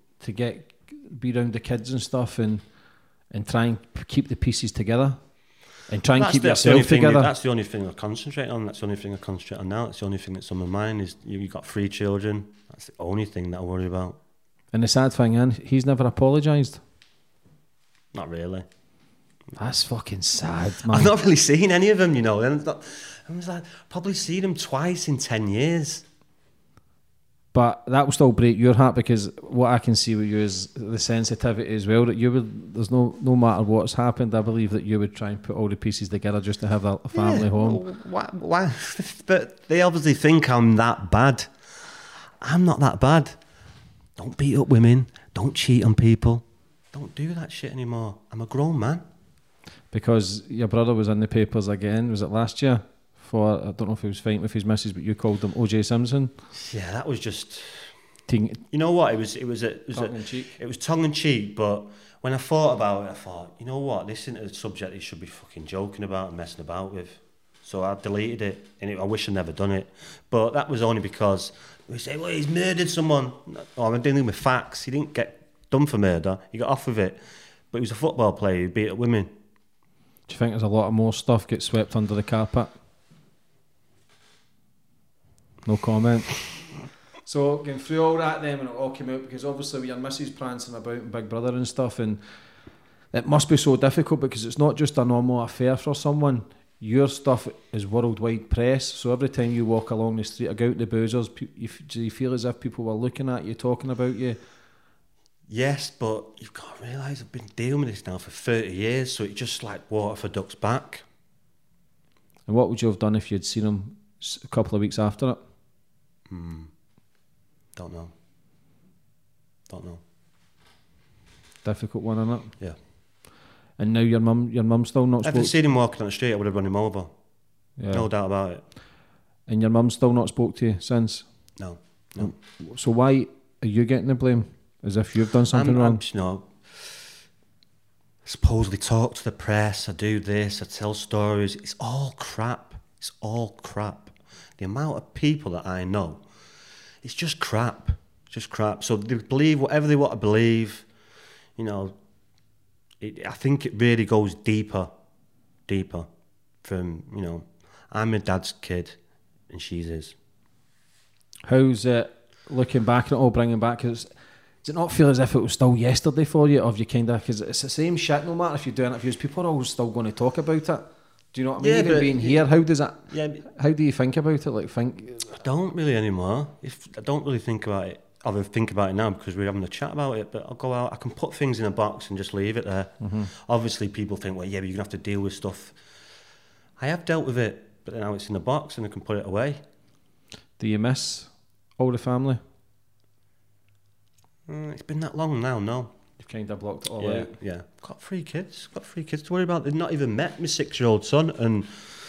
around the kids and stuff and try and keep the pieces together? And try and keep yourself together. That's the only thing I concentrate on. That's the only thing I concentrate on now. That's the only thing that's on my mind is you've got 3 children. That's the only thing that I worry about. And the sad thing is, he's never apologised. Not really. That's fucking sad, man. I've not really seen any of them, I was like, probably seen them twice in 10 years. But that will still break your heart because what I can see with you is the sensitivity as well. That there's no matter what's happened, I believe that you would try and put all the pieces together just to have a family home. Why? But they obviously think I'm that bad. I'm not that bad. Don't beat up women. Don't cheat on people. Don't do that shit anymore. I'm a grown man. Because your brother was in the papers again, was it last year? I don't know if he was fighting with his missus, but you called him O.J. Simpson. Yeah, that was just... You know what? It was tongue in cheek, but when I thought about it, I thought, you know what? This isn't a subject he should be fucking joking about and messing about with. So I deleted it, and I wish I'd never done it. But that was only because we say, well, he's murdered someone. Oh, I'm dealing with facts. He didn't get done for murder. He got off with it. But he was a football player who beat up women. Do you think there's a lot of more stuff gets swept under the carpet? No comment. So going through all that then when it all came out, because obviously with your missus prancing about and Big Brother and stuff, and it must be so difficult because it's not just a normal affair for someone. Your stuff is worldwide press, so every time you walk along the street or go out the boozers, do you feel as if people were looking at you, talking about you? Yes, but you've got to realise I've been dealing with this now for 30 years, so it's just like water for ducks back. And what would you have done if you'd seen him a couple of weeks after it? Don't know. Difficult one, isn't it? Yeah. And now your mum still not If I'd spoke. seen him walking on the street, I would have run him over. Yeah. No doubt about it. And your mum still not spoke to you since. No. So why are you getting the blame? As if you've done something wrong? Supposedly talk to the press, I do this, I tell stories. It's all crap. The amount of people that I know, it's just crap. So they believe whatever they want to believe. I think it really goes deeper from, I'm my dad's kid and she's his. How's it looking back at it all, bringing back? Does it not feel as if it was still yesterday for you? Or have you kind of, because it's the same shit no matter if you do interviews, people are always still going to talk about it. Do you know what I mean? Yeah, Even being here, how does that, how do you think about it? I don't really anymore. I don't really think about it. I think about it now because we're having a chat about it, but I'll go out, I can put things in a box and just leave it there. Mm-hmm. Obviously people think, well, yeah, but you're going to have to deal with stuff. I have dealt with it, but now it's in a box and I can put it away. Do you miss all the family? It's been that long now, no. You've kind of blocked it all out. Yeah. Got three kids to worry about. They've not even met my 6-year-old son, and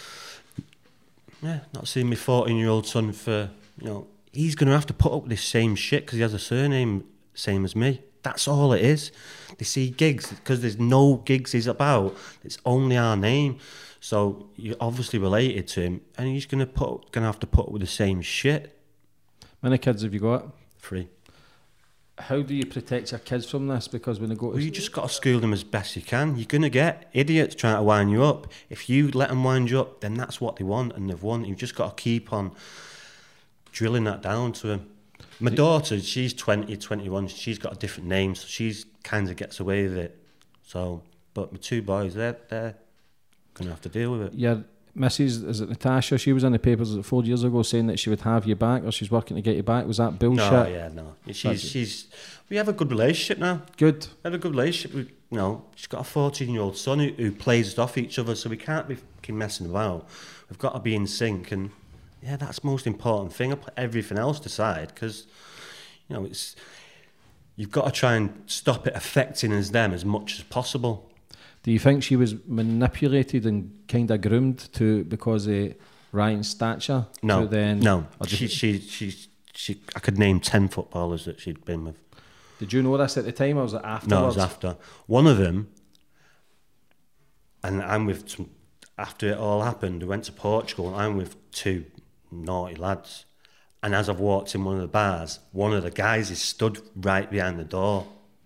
not seen my 14-year-old son for, he's going to have to put up with this same shit because he has a surname same as me. That's all it is. They see gigs because there's no gigs he's about. It's only our name. So you're obviously related to him, and he's going to have to put up with the same shit. How many kids have you got? 3. How do you protect your kids from this? Because when they go to... Well, you just got to school them as best you can. You're going to get idiots trying to wind you up. If you let them wind you up, then that's what they want, and they've won. You've just got to keep on drilling that down to them. My daughter, she's 20, 21. She's got a different name, so she's kind of gets away with it. So, but my 2 boys, they're going to have to deal with it. Your Mrs., is it Natasha? She was in the papers 4 years ago saying that she would have you back, or she's working to get you back. Was that bullshit? No. We have a good relationship now. Good. We have a good relationship. She's got a 14-year-old son who plays off each other, so we can't be fucking messing about. We've got to be in sync, and that's the most important thing. I put everything else aside because, you've got to try and stop it affecting them as much as possible. Do you think she was manipulated and kind of groomed because of Ryan's stature? No, no. She, I could name 10 footballers that she'd been with. Did you know this at the time, or was it afterwards? No, it was after. One of them, and I'm with some, after it all happened, we went to Portugal, and I'm with 2 naughty lads. And as I've walked in one of the bars, one of the guys is stood right behind the door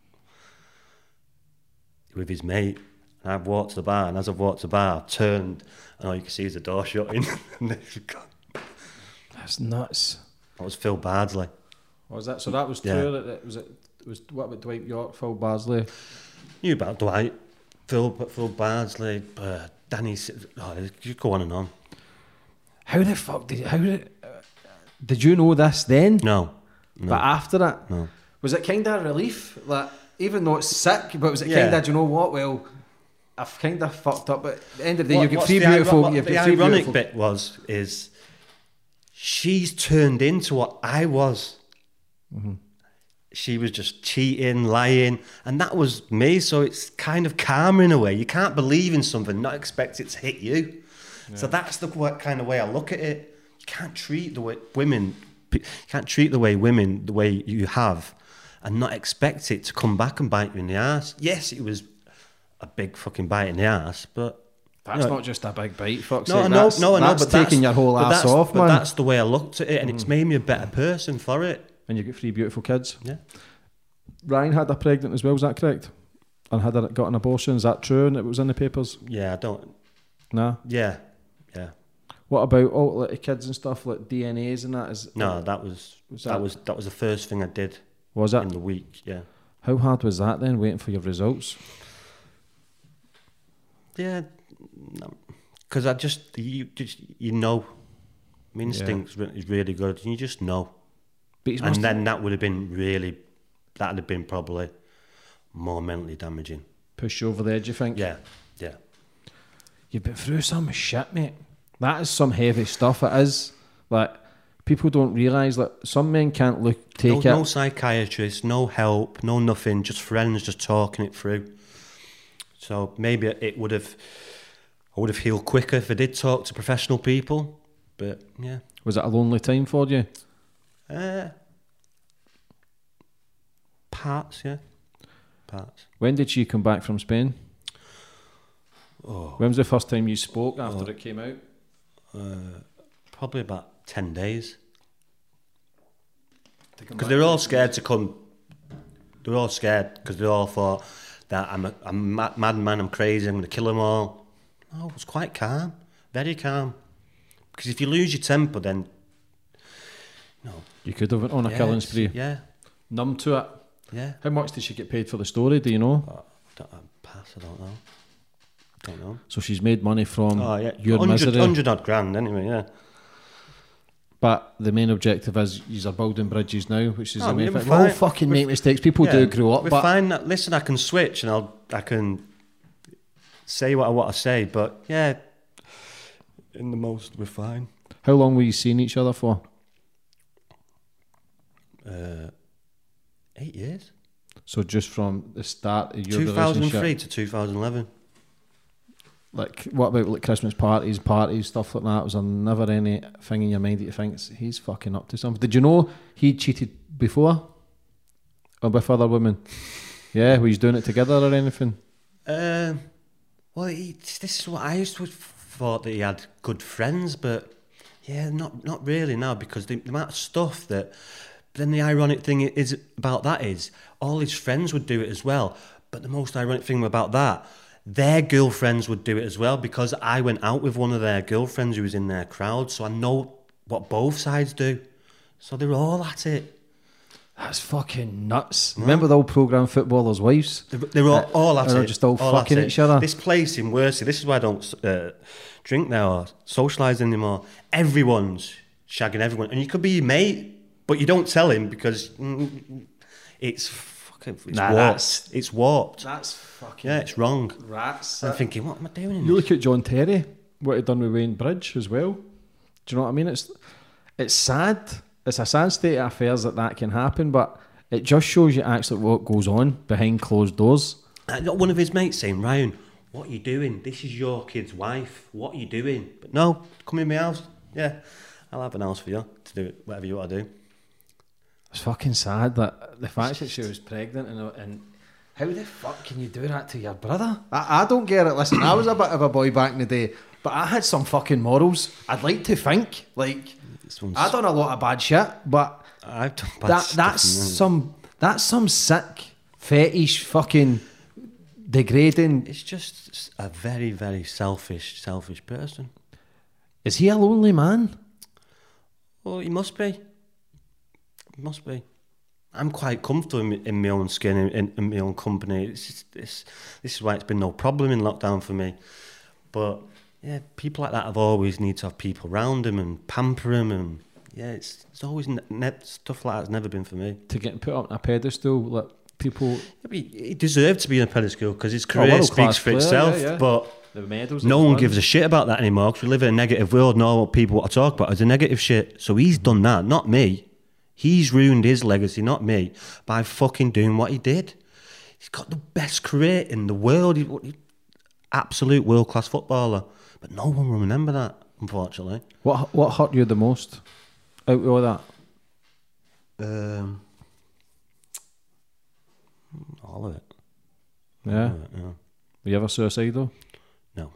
with his mate. And I've walked to the bar, and as I've walked to the bar, I've turned, and all you can see is the door shutting. And they've gone. That's nuts. That was Phil Bardsley. What was that? So that was true. It was what about Dwight York, Phil Bardsley? Knew about Dwight, Phil Bardsley, Danny. You go on and on. How the fuck did you know this then? No. But after that, no. Was it kind of a relief? Like, even though it's sick, but was it kind of, do you know what? Well, I've kind of fucked up. But at the end of the day, you've got 3 beautiful. The ironic bit is she's turned into what I was. Mm-hmm. She was just cheating, lying, and that was me. So it's kind of karma in a way. You can't believe in something, not expect it to hit you. Yeah. So that's the kind of way I look at it. You can't treat the way women the way you have, and not expect it to come back and bite you in the ass. Yes, it was a big fucking bite in the ass, but that's not just a big bite. Fuck's sake. I know, but taking your whole ass off, man. But that's the way I looked at it, and it's made me a better person for it. And you got 3 beautiful kids. Yeah. Ryan had her pregnant as well. Is that correct? And had her got an abortion. Is that true? And it was in the papers. Yeah, I don't. Nah. Yeah. What about all like kids and stuff like DNAs and that? No, that was the first thing I did. Was it? In the week? Yeah. How hard was that then, waiting for your results? Yeah, because you know, my instinct is really good, and you just know. And then that would have been probably more mentally damaging. Push you over the edge, you think? Yeah. You've been through some shit, mate. That is some heavy stuff. It is. Like, People don't realise that some men can't take it. No psychiatrist, no help, no nothing, just friends just talking it through. So maybe I would have healed quicker if I did talk to professional people. But yeah. Was it a lonely time for you? Parts, yeah. Parts. When did she come back from Spain? Oh. When was the first time you spoke after it came out? Probably about 10 days. Because they're all scared to come. They're all scared because they all thought that I'm a madman, I'm crazy, I'm going to kill them all. No, it was quite calm, very calm. Because if you lose your temper, then no. You could have went on a killing spree. Yeah. Numb to it. Yeah. How much did she get paid for the story? Do you know? I don't know. So she's made money from your 100, misery. 100 odd grand anyway, yeah. But the main objective is you're building bridges now, which is the main thing. We fine. all fucking make mistakes. People do grow up. We're But fine. Listen, I can switch and I can say what I want to say, but yeah, in the most, we're fine. How long were you seeing each other for? 8 years. So just from the start of your 2003 relationship. to 2011. Like, what about like Christmas parties, stuff like that? Was there never anything in your mind that you think he's fucking up to something? Did you know he cheated before? Or with other women? Yeah, were you doing it together or anything? Well, this is what I used to thought that he had good friends, but yeah, not really now, because the amount of stuff that. But then the ironic thing is about that is all his friends would do it as well. But the most ironic thing about that, their girlfriends would do it as well, because I went out with one of their girlfriends who was in their crowd, so I know what both sides do. So they're all at it. That's fucking nuts. No? Remember the old programme Footballers' Wives? They're all at it. They're just all fucking each other. This place in Worsley, this is why I don't drink now or socialise anymore. Everyone's shagging everyone. And you could be your mate, but you don't tell him because it's warped. It's warped. That's fucking... Yeah, it's wrong. Rats. I'm thinking, what am I doing in You this? look at John Terry, what he'd done with Wayne Bridge as well. Do you know what I mean? It's sad. It's a sad state of affairs that can happen, but it just shows you actually what goes on behind closed doors. I got one of his mates saying, Ryan, what are you doing? This is your kid's wife. What are you doing? But no, come in my house. Yeah, I'll have an house for you to do whatever you want to do. It's fucking sad that the fact that she was pregnant and how the fuck can you do that to your brother? I don't get it. Listen, I was a bit of a boy back in the day, but I had some fucking morals. I'd like to think. Like, I done a lot of bad shit, but I've done bad stuff. That's some sick, fetish, fucking degrading. It's just a very, very selfish person. Is he a lonely man? Well, he must be. Must be. I'm quite comfortable in my own skin, in my own company. This is why it's been no problem in lockdown for me. But yeah, people like that have always need to have people around them and pamper them, and yeah, it's always stuff like that's never been for me. To get put up on a pedestal, like people. Yeah, he deserved to be in a pedestal because his career speaks for itself. Yeah. But no one gives a shit about that anymore because we live in a negative world. Now what people want to talk about is a negative shit. So he's done that, not me. He's ruined his legacy, not me, by fucking doing what he did. He's got the best career in the world. He's absolute world-class footballer. But no one will remember that, unfortunately. What hurt you the most out of all that? All of it. Yeah? All of it, yeah. Were you ever suicidal? No.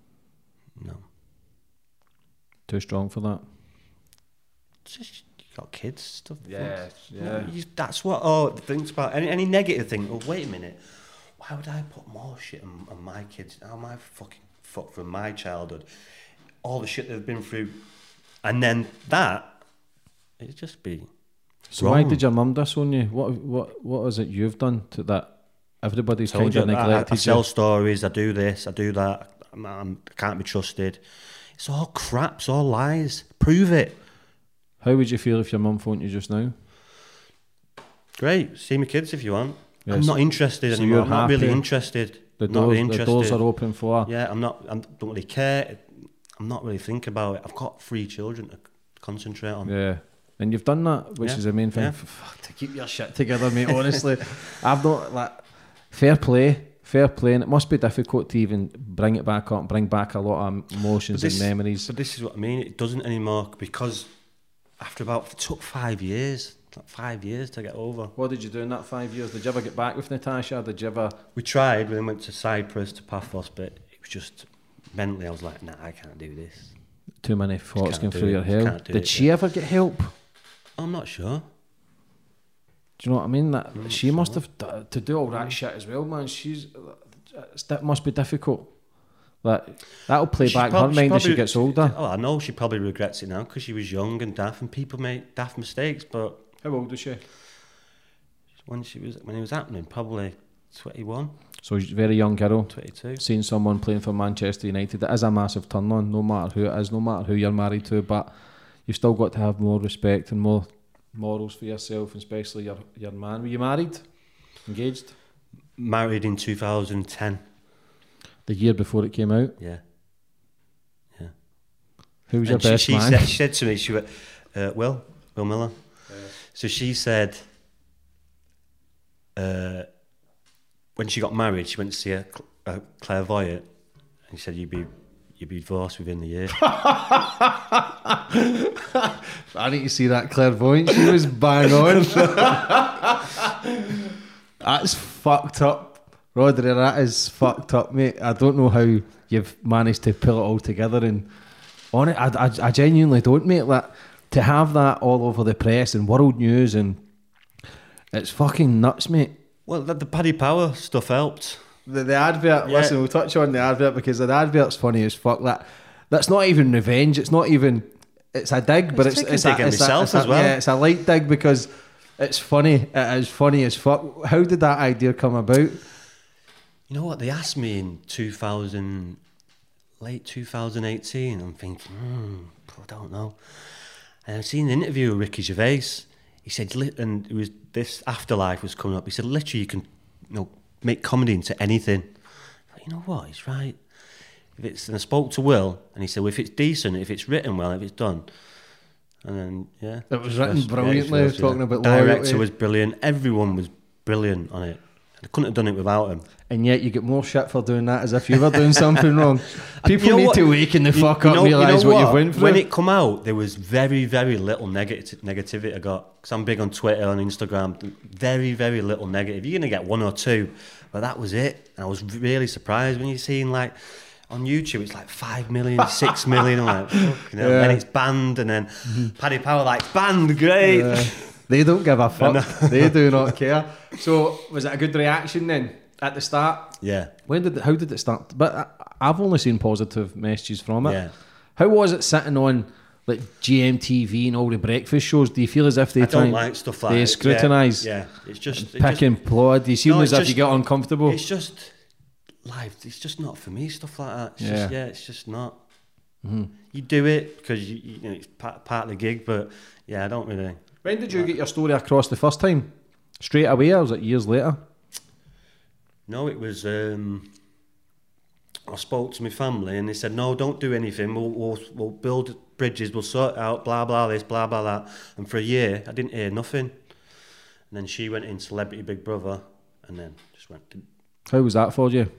Too strong for that? Just, you got kids, stuff. Yeah. That's what thinks about any negative thing. Oh, wait a minute. Why would I put more shit on my kids? How am I fucking fucked from my childhood? All the shit they've been through. And then that, it'd just be So wrong. why did your mum disown you? What is it you've done to that? Everybody's kind of neglected I sell stories, I do this, I do that. I can't be trusted. It's all crap, it's all lies. Prove it. How would you feel if your mum phoned you just now? Great, see my kids if you want. Yes. I'm not interested So anymore. you're I'm not really happy? interested. The Not really doors interested. are open for her. Yeah, I don't really care. I'm not really thinking about it. I've got 3 children to concentrate on. Yeah. And you've done that, which Yeah. is the main thing. Yeah. Fuck, to keep your shit together, mate, honestly. I've not, like, fair play, and it must be difficult to even bring it back up and bring back a lot of emotions and memories. But this is what I mean, it doesn't anymore, because after it took 5 years, like 5 years to get over. What did you do in that 5 years? Did you ever get back with Natasha? Did you ever... We tried, we went to Cyprus, to Paphos, but it was just, mentally I was like, nah, I can't do this. Too many thoughts can't going do through it, your just head. can't do Did it, she ever get help? I'm not sure. Do you know what I mean? That she sure. must have to do all that shit as well, man. That must be difficult. That'll play back in her mind as she gets older. Oh, I know she probably regrets it now because she was young and daft, and people make daft mistakes. But How old is she? when it was happening, probably 21, So she's a very young girl. 22. Seeing someone playing for Manchester United, it is a massive turn on, no matter who it is, no matter who you're married to. But you've still got to have more respect and more morals for yourself, and especially your man. Were you married? Engaged? Married in 2010. The year before it came out? Yeah. Who was your And best she man? she said to me, she went, Will Miller. So she said, when she got married, she went to see a clairvoyant, and she said, you'd be divorced within the year. I need to see that clairvoyant. She was bang on. That's fucked up. Rodri, that is fucked up, mate. I don't know how you've managed to pull it all together. And on it, I genuinely don't, mate. Like, to have that all over the press and world news, and it's fucking nuts, mate. Well, the Paddy Power stuff helped. The advert, Yeah. listen, we'll touch on the advert because the advert's funny as fuck. That's not even revenge. It's not even. It's a dig, but it's taking a dig at myself as well. Yeah, it's a light dig because it's funny. It is funny as fuck. How did that idea come about? You know what? They asked me in late 2018. I'm thinking, I don't know. And I've seen an interview with Ricky Gervais. He said, and it was this Afterlife was coming up. He said, literally, you can, make comedy into anything. I thought, you know what? He's right. And I spoke to Will, and he said, well, if it's decent, if it's written well, if it's done. And then, yeah. It was written brilliantly, it was, talking about Director loyalty. was brilliant. Everyone was brilliant on it. I couldn't have done it without him. And yet you get more shit for doing that as if you were doing something wrong. People You know need what? to waken the fuck up and realise you know what you've went through. When it come out, there was very, very little negativity I got. Because I'm big on Twitter, on Instagram. Very, very little negative. You're going to get one or two. But that was it. And I was really surprised when you're seeing, like, on YouTube, it's like 5 million, 6 million. I'm like, fucking hell. Yeah. Then it's banned. And then Paddy Power, like, banned, great. Yeah. They don't give a fuck. They do not care. So, was it a good reaction then at the start? Yeah. How did it start? But I've only seen positive messages from it. Yeah. How was it sitting on like GMTV and all the breakfast shows? Do you feel as if they I don't like stuff like they that. scrutinise? Yeah. It's just... Pick and plod? Do you feel No, as it's if you just- get uncomfortable? It's just live. It's just not for me. Stuff like that. It's just not. You do it because you know it's part of the gig, but yeah, I don't really. When did you get your story across the first time? Straight away, or was it years later? No, it was. I spoke to my family and they said, "No, don't do anything. We'll build bridges. We'll sort it out. Blah blah this, blah blah that." And for a year, I didn't hear nothing. And then she went in Celebrity Big Brother, and then just went How was that for you?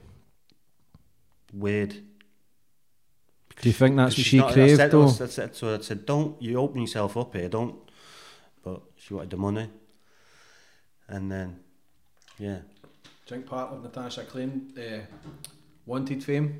weird. Do you think that's what She's she not- craved I though? said to her, I said, don't, you open yourself up here, don't. But she wanted the money. And then, yeah. Do you think part of Natasha Klein wanted fame?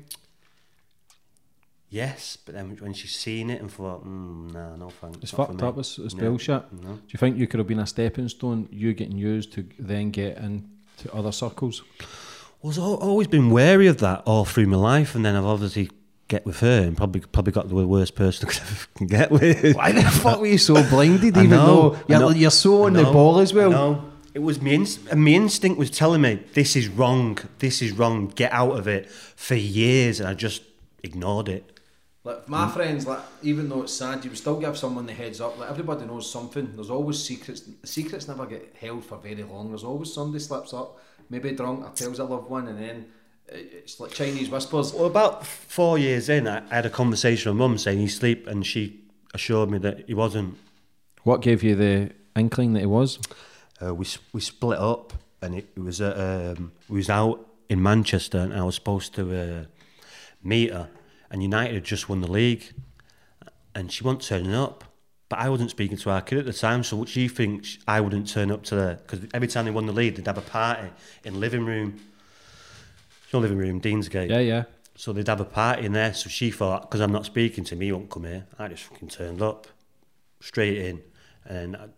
Yes, but then when she's seen it and thought, nah, no thanks. It's not fucked for me. up, it's Yeah. bullshit. No. Do you think you could have been a stepping stone, you getting used to then get into other circles? Well, I've always been wary of that all through my life, and then I've obviously get with her and probably got the worst person I could ever can get with. Why the fuck were you so blinded, I even know, though I know, you're so on I the know, ball as well? I know. It was my instinct was telling me, this is wrong, get out of it, for years, and I just ignored it. Like my friends, like even though it's sad, you would still give someone the heads up. Like everybody knows something. There's always secrets. Secrets never get held for very long. There's always somebody slips up, maybe drunk, or tells a loved one, and then it's like Chinese whispers. Well, about 4 years in, I had a conversation with Mum saying he's asleep, and she assured me that he wasn't. What gave you the inkling that he was? We split up, and it was we was out in Manchester, and I was supposed to meet her, and United had just won the league, and she wasn't turning up. But I wasn't speaking to our kid at the time, so what she thinks I wouldn't turn up to the... Because every time they won the league, they'd have a party in the living room. No living room, Deansgate. Yeah. So they'd have a party in there, so she thought, because I'm not speaking to him, he won't come here. I just fucking turned up, straight in, and when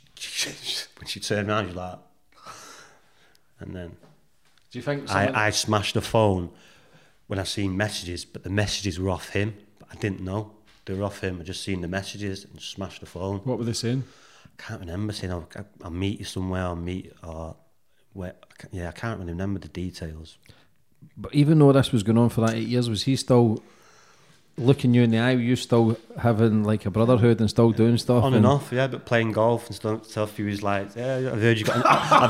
she turned around, she was like... And then... Do you think... I smashed the phone when I seen messages, but the messages were off him, but I didn't know. They were off him. I just seen the messages and smashed the phone. What were they saying? I can't remember saying I'll meet you somewhere. I can't really remember the details. But even though this was going on for that 8 years, was he still looking you in the eye? Were you still having like a brotherhood and still doing stuff? On and off, yeah. But playing golf and stuff. He was like, "Yeah, I've heard you got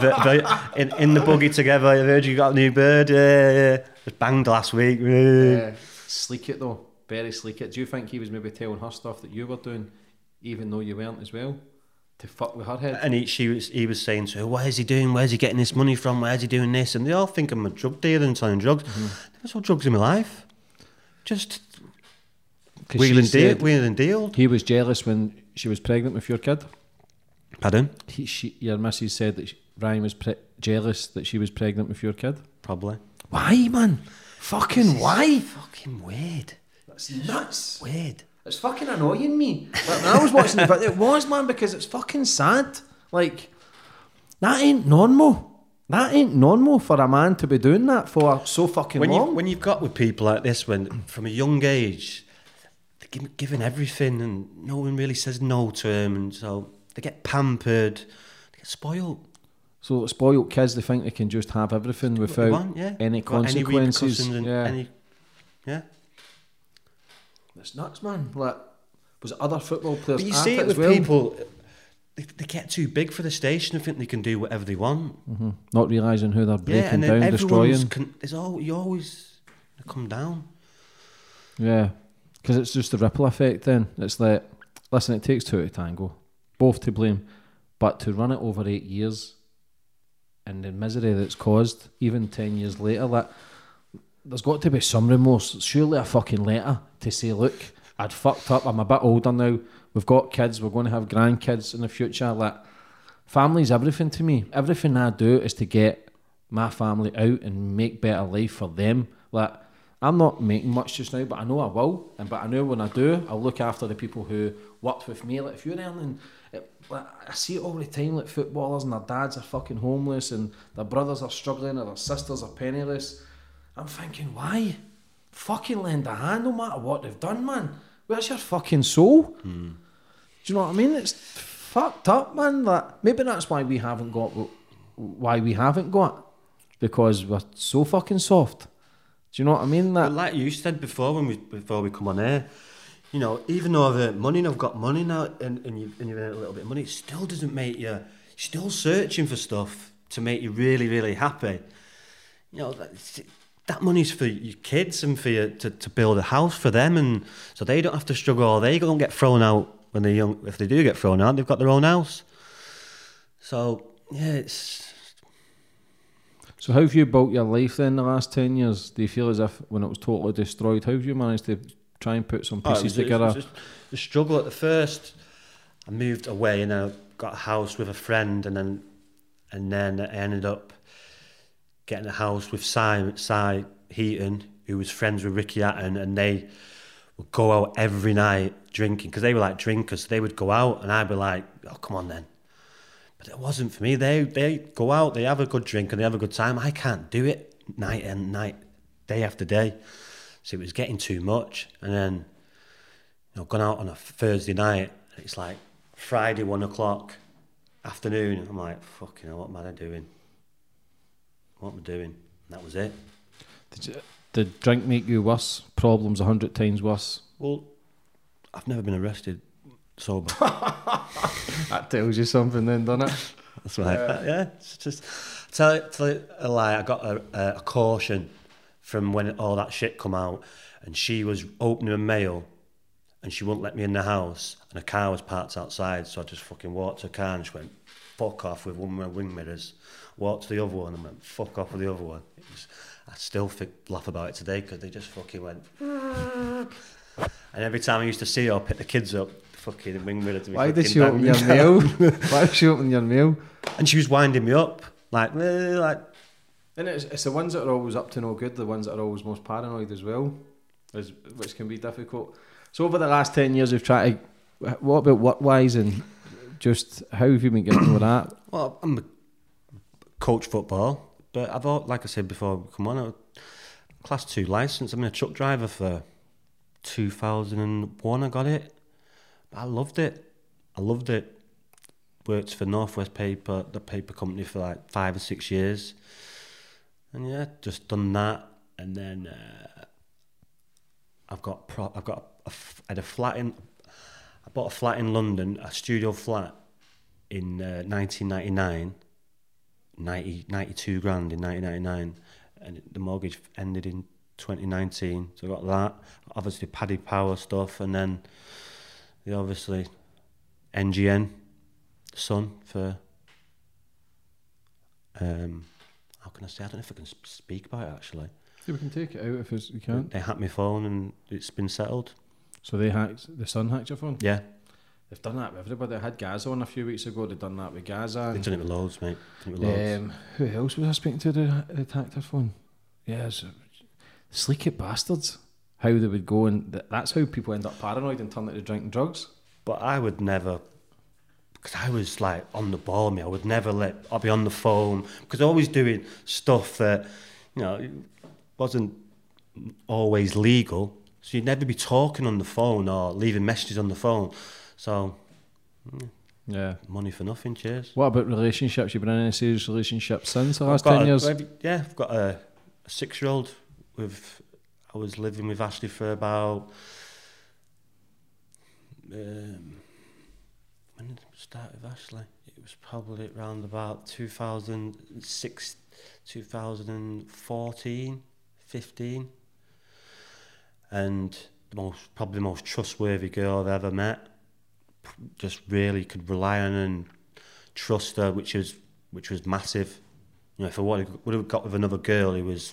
in the buggy together. I've heard you got a new bird. Yeah. Just banged last week. Yeah. Sleek it though. Very sleek it. Do you think he was maybe telling her stuff that you were doing, even though you weren't as well, to fuck with her head? And he was saying to her, "What is he doing? Where's he getting this money from? Where's he doing this?" And they all think I'm a drug dealer and selling drugs. Never sold drugs in my life. Just wheeling and dealed. He was jealous when she was pregnant with your kid. Pardon? Your missus said that Ryan was jealous that she was pregnant with your kid. Probably. Why, man? Fucking why? Fucking weird. That's nuts. Weird. It's fucking annoying me. Like, when I was watching the video, it was, man, because it's fucking sad. Like, that ain't normal. That ain't normal for a man to be doing that for so fucking long. When you've got with people like this, when from a young age, they're giving everything and no one really says no to them, and so they get pampered, they get spoiled. So spoiled kids, they think they can just have everything without any consequences. Yeah. It's nuts, man. Like, was it other football players? But you see it with people, they get too big for the station and think they can do whatever they want. Mm-hmm. Not realising who they're breaking and down, destroying. You always come down. Yeah, because it's just the ripple effect then. It's like, listen, it takes two to tango. Both to blame. But to run it over 8 years and the misery that's caused, even 10 years later, that there's got to be some remorse. Surely a fucking letter to say, look, I'd fucked up, I'm a bit older now, we've got kids, we're going to have grandkids in the future. Like, family's everything to me. Everything I do is to get my family out and make better life for them. Like, I'm not making much just now, but I know I will. But I know when I do, I'll look after the people who worked with me. Like, if you're earning, like, I see it all the time, like footballers and their dads are fucking homeless and their brothers are struggling or their sisters are penniless. I'm thinking, why? Fucking lend a hand no matter what they've done, man. Where's your fucking soul? Do you know what I mean? It's fucked up, man. Like, maybe that's why we haven't got because we're so fucking soft. Do you know what I mean? That, like you said before before we come on air, you know, even though I've earned money and I've got money now and you've earned a little bit of money, it still doesn't make you... You're still searching for stuff to make you really, really happy. You know, that money's for your kids and for you to build a house for them, and so they don't have to struggle or they don't get thrown out when they're young. If they do get thrown out, they've got their own house. So, yeah, it's... So how have you built your life then the last 10 years? Do you feel as if when it was totally destroyed, how have you managed to try and put some pieces together? It was just the struggle at the first. I moved away and I got a house with a friend, and then I ended up getting a house with Cy Heaton, who was friends with Ricky Hatton, and they would go out every night drinking, because they were like drinkers. So they would go out and I'd be like, oh, come on then. But it wasn't for me. They go out, they have a good drink and they have a good time. I can't do it night and night, day after day. So it was getting too much. And then, you know, gone out on a Thursday night, it's like Friday, 1 o'clock afternoon. I'm like, fucking hell, what am I doing? What am I doing? And that was it. Did drink make you worse? Problems 100 times worse? Well, I've never been arrested sober. That tells you something then, doesn't it? That's right. Yeah, it's just... Tell it a lie, I got a caution from when all that shit come out, and she was opening a mail and she wouldn't let me in the house, and a car was parked outside, so I just fucking walked to her car and she went, fuck off with one of my wing mirrors, walked to the other one and went, fuck off with the other one. I still laugh about it today because they just fucking went, and every time I used to see her, I'd pick the kids up, fucking wing mirror to me. Why did she open your mail? Why did she open your mail? And she was winding me up, like. And it's the ones that are always up to no good, the ones that are always most paranoid as well, which can be difficult. So over the last 10 years, we've tried to, what about work-wise and just how have you been getting with that? Well, I'm a coach football, but I've, like I said before, come on, a class 2 licence. I've been a truck driver for 2001, I got it. I loved it. Worked for Northwest Paper, the paper company, for like 5 or 6 years. And yeah, just done that. And then I had a flat in, I bought a flat in London, a studio flat in 1999, 92 grand in 1999, and the mortgage ended in 2019, so I got that, obviously Paddy Power stuff, and then obviously NGN, son for, how can I say, I don't know if I can speak about it actually. Yeah, we can take it out if you can't. They hacked my phone and it's been settled. So the son hacked your phone? Yeah. They've done that with everybody. I had Gaza on a few weeks ago. They've done that with Gaza. They've done it with loads, mate. Who else was I speaking to that hacked their phone? Yeah, sleek it bastards. How they would go, and that's how people end up paranoid and turn into drinking drugs. But I would never, because I was like on the ball, me. I would never I'll be on the phone, because I was always doing stuff that, wasn't always legal. So you'd never be talking on the phone or leaving messages on the phone. So, yeah, money for nothing, cheers. What about relationships? You've been in a serious relationship since the last 10 years? I've got a 6-year-old I was living with Ashley for about, when did I start with Ashley? It was probably around about 2006, 2014, 15. And probably the most trustworthy girl I've ever met. Just really could rely on and trust her, which was massive. If I would have got with another girl who was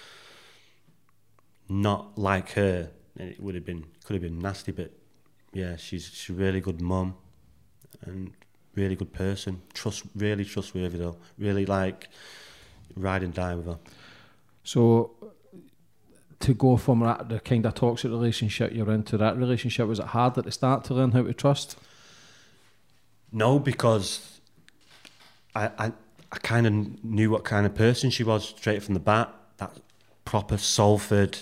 not like her, it could have been nasty. But yeah, she's a really good mum and really good person. Really trustworthy though. Really like ride and die with her. So, to go from the kind of toxic relationship you're into that relationship, was it hard at the start to learn how to trust? No, because I kind of knew what kind of person she was straight from the bat. That proper Salford,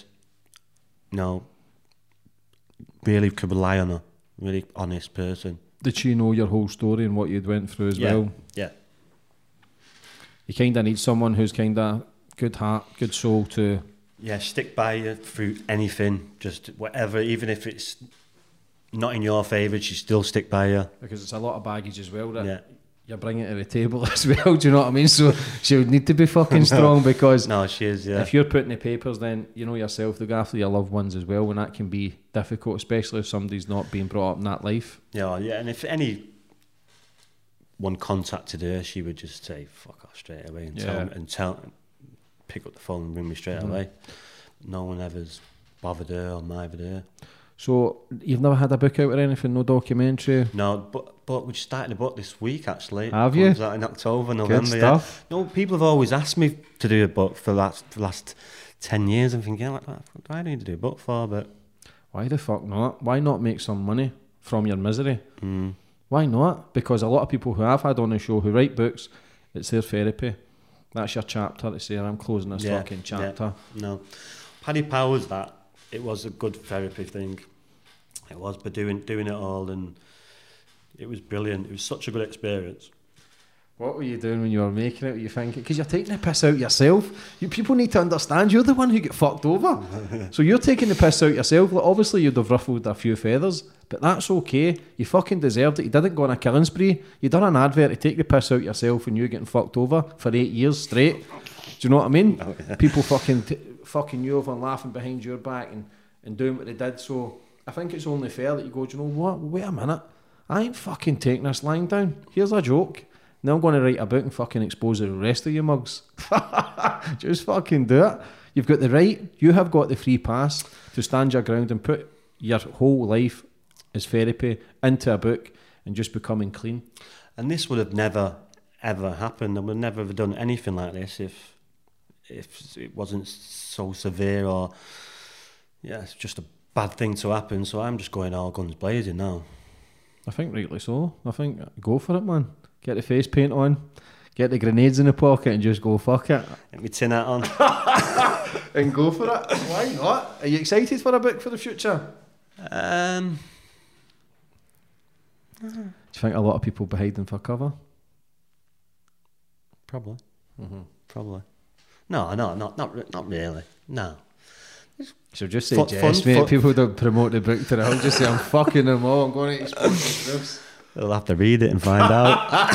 really could rely on her. Really honest person. Did she know your whole story and what you'd went through as well? Yeah. You kind of need someone who's kind of good heart, good soul to... Yeah, stick by you through anything, just whatever, even if it's not in your favour, she still stick by you. Because it's a lot of baggage as well that you're bringing to the table as well, do you know what I mean? So she would need to be fucking strong because... No, she is, yeah. If you're putting the papers, then you know yourself, look after your loved ones as well, and that can be difficult, especially if somebody's not being brought up in that life. Yeah, and if anyone contacted her, she would just say, fuck off straight away and pick up the phone and ring me straight away. No one ever's bothered her or mithered her. So you've never had a book out or anything, no documentary? No, but we're starting a book this week actually. Have you? Comes out in October, November. Good stuff. Yeah. No, people have always asked me to do a book for the last 10 years. I'm thinking, like, what do I need to do a book for? But why the fuck not? Why not make some money from your misery? Why not? Because a lot of people who I've had on the show who write books, it's their therapy. That's your chapter to say, I'm closing this fucking chapter. Yeah. No. Paddy Powers, it was a good therapy thing. It was, but doing it all, and it was brilliant. It was such a good experience. What were you doing when you were making it? Were you thinking? Because you're taking the piss out yourself. People need to understand you're the one who get fucked over. So you're taking the piss out yourself. Like, obviously, you'd have ruffled a few feathers, but that's okay. You fucking deserved it. You didn't go on a killing spree. You done an advert to take the piss out yourself and you're getting fucked over for 8 years straight. Do you know what I mean? Oh, yeah. People fucking you over and laughing behind your back and doing what they did. So I think it's only fair that you go, do you know what? Wait a minute. I ain't fucking taking this lying down. Here's a joke. Now I'm going to write a book and fucking expose the rest of you mugs. Just fucking do it. You've got the right, you have got the free pass to stand your ground and put your whole life as therapy into a book and just becoming clean. And this would have never, ever happened. I would never have done anything like this if it wasn't so severe or, yeah, it's just a bad thing to happen. So I'm just going all guns blazing now. I think rightly so. I think go for it, man. Get the face paint on, get the grenades in the pocket and just go fuck it. Get my tin hat on. And go for it. Why not? Are you excited for a book for the future? Do you think a lot of people be hiding for cover? Probably. Probably. No, not really. No. So just say yes, mate. People don't promote the book to the whole. Just say I'm fucking them all. I'm going to expose this. They'll have to read it and find out.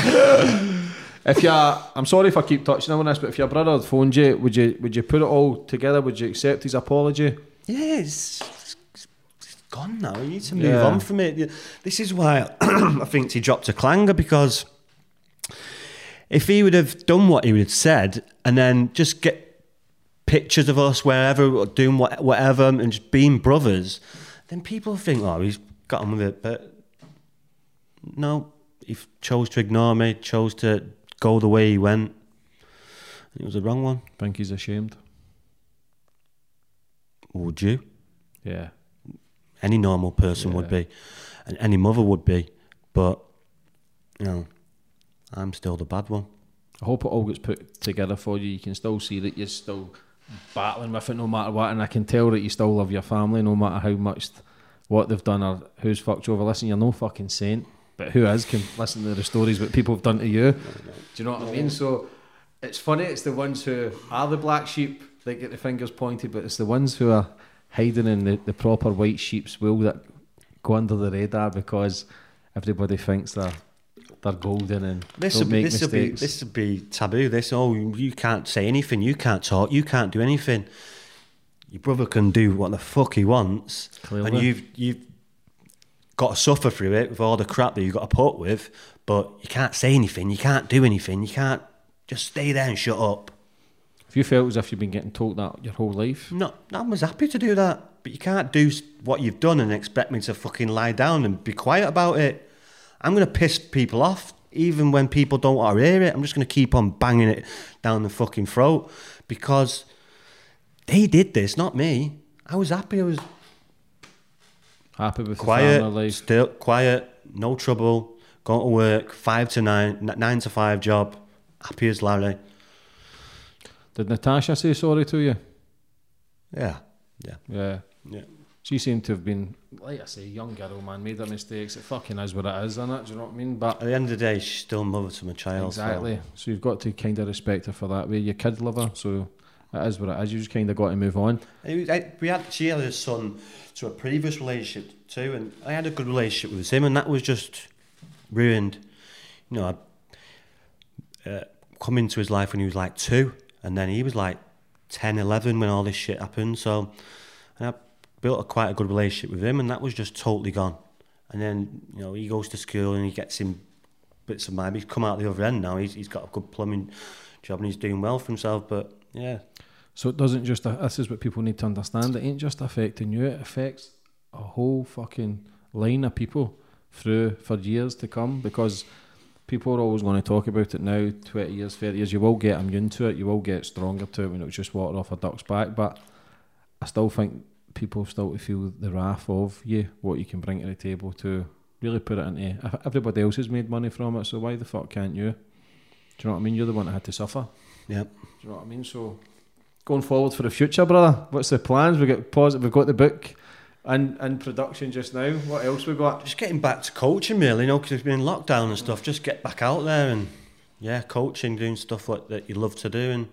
I'm sorry if I keep touching on this, but if your brother had phoned you, would you put it all together? Would you accept his apology? Yeah, it's gone now. You need to move on from it. This is why I think he dropped a clanger, because if he would have done what he would have said and then just get pictures of us wherever, or doing whatever, and just being brothers, then people think, oh, he's got on with it. But no, he chose to ignore me, chose to go the way he went. It was the wrong one. I think he's ashamed. Would you? Yeah. Any normal person would be, and any mother would be. But, you know, I'm still the bad one. I hope it all gets put together for you. You can still see that you're still battling with it no matter what, and I can tell that you still love your family no matter how much what they've done or who's fucked you over. Listen, you're no fucking saint, but who is can listen to the stories what people have done to you. Do you know what I mean? So it's funny, it's the ones who are the black sheep that get the fingers pointed, but it's the ones who are hiding in the proper white sheep's wool that go under the radar because everybody thinks they're golden and don't make mistakes. This would be taboo. You can't say anything, you can't talk, you can't do anything. Your brother can do what the fuck he wants. Clearly. And you've got to suffer through it with all the crap that you've got to put with, but you can't say anything, you can't do anything, you can't just stay there and shut up. Have you felt as if you've been getting told that your whole life? No, I was happy to do that, but you can't do what you've done and expect me to fucking lie down and be quiet about it. I'm going to piss people off, even when people don't want to hear it. I'm just going to keep on banging it down the fucking throat, because they did this, not me. I was happy. I was happy with quiet, the family life. Still quiet, no trouble, going to work, 5 to 9, 9 to 5 job, happy as Larry. Did Natasha say sorry to you? Yeah. She seemed to have been, like I say, young girl, man, made her mistakes. It fucking is what it is, isn't it? Do you know what I mean? But at the end of the day, she's still mother to my child. Exactly. So you've got to kind of respect her for that way. Your kid love her, so it is what it is. You just kind of got to move on. She had a son to a previous relationship too, and I had a good relationship with him, and that was just ruined. You know, I come into his life when he was like 2, and then he was like 10, 11 when all this shit happened. So, and I built quite a good relationship with him, and that was just totally gone. And then, you know, he goes to school and he gets him bits of money. He's come out the other end now. He's got a good plumbing job and he's doing well for himself. But yeah. So it doesn't just. This is what people need to understand. It ain't just affecting you. It affects a whole fucking line of people through for years to come, because people are always going to talk about it now. 20 years, 30 years, you will get immune to it. You will get stronger to it when it's just water off a duck's back. But I still think people still feel the wrath of you, what you can bring to the table to really put it into. Everybody else has made money from it, so why the fuck can't you? Do you know what I mean? You're the one that had to suffer. Yep. Do you know what I mean? So going forward for the future, brother, what's the plans? We've got the book and production just now. What else we got? Just getting back to coaching, really, you know, because we've been in lockdown and stuff. Just get back out there and coaching, doing stuff like that you love to do, and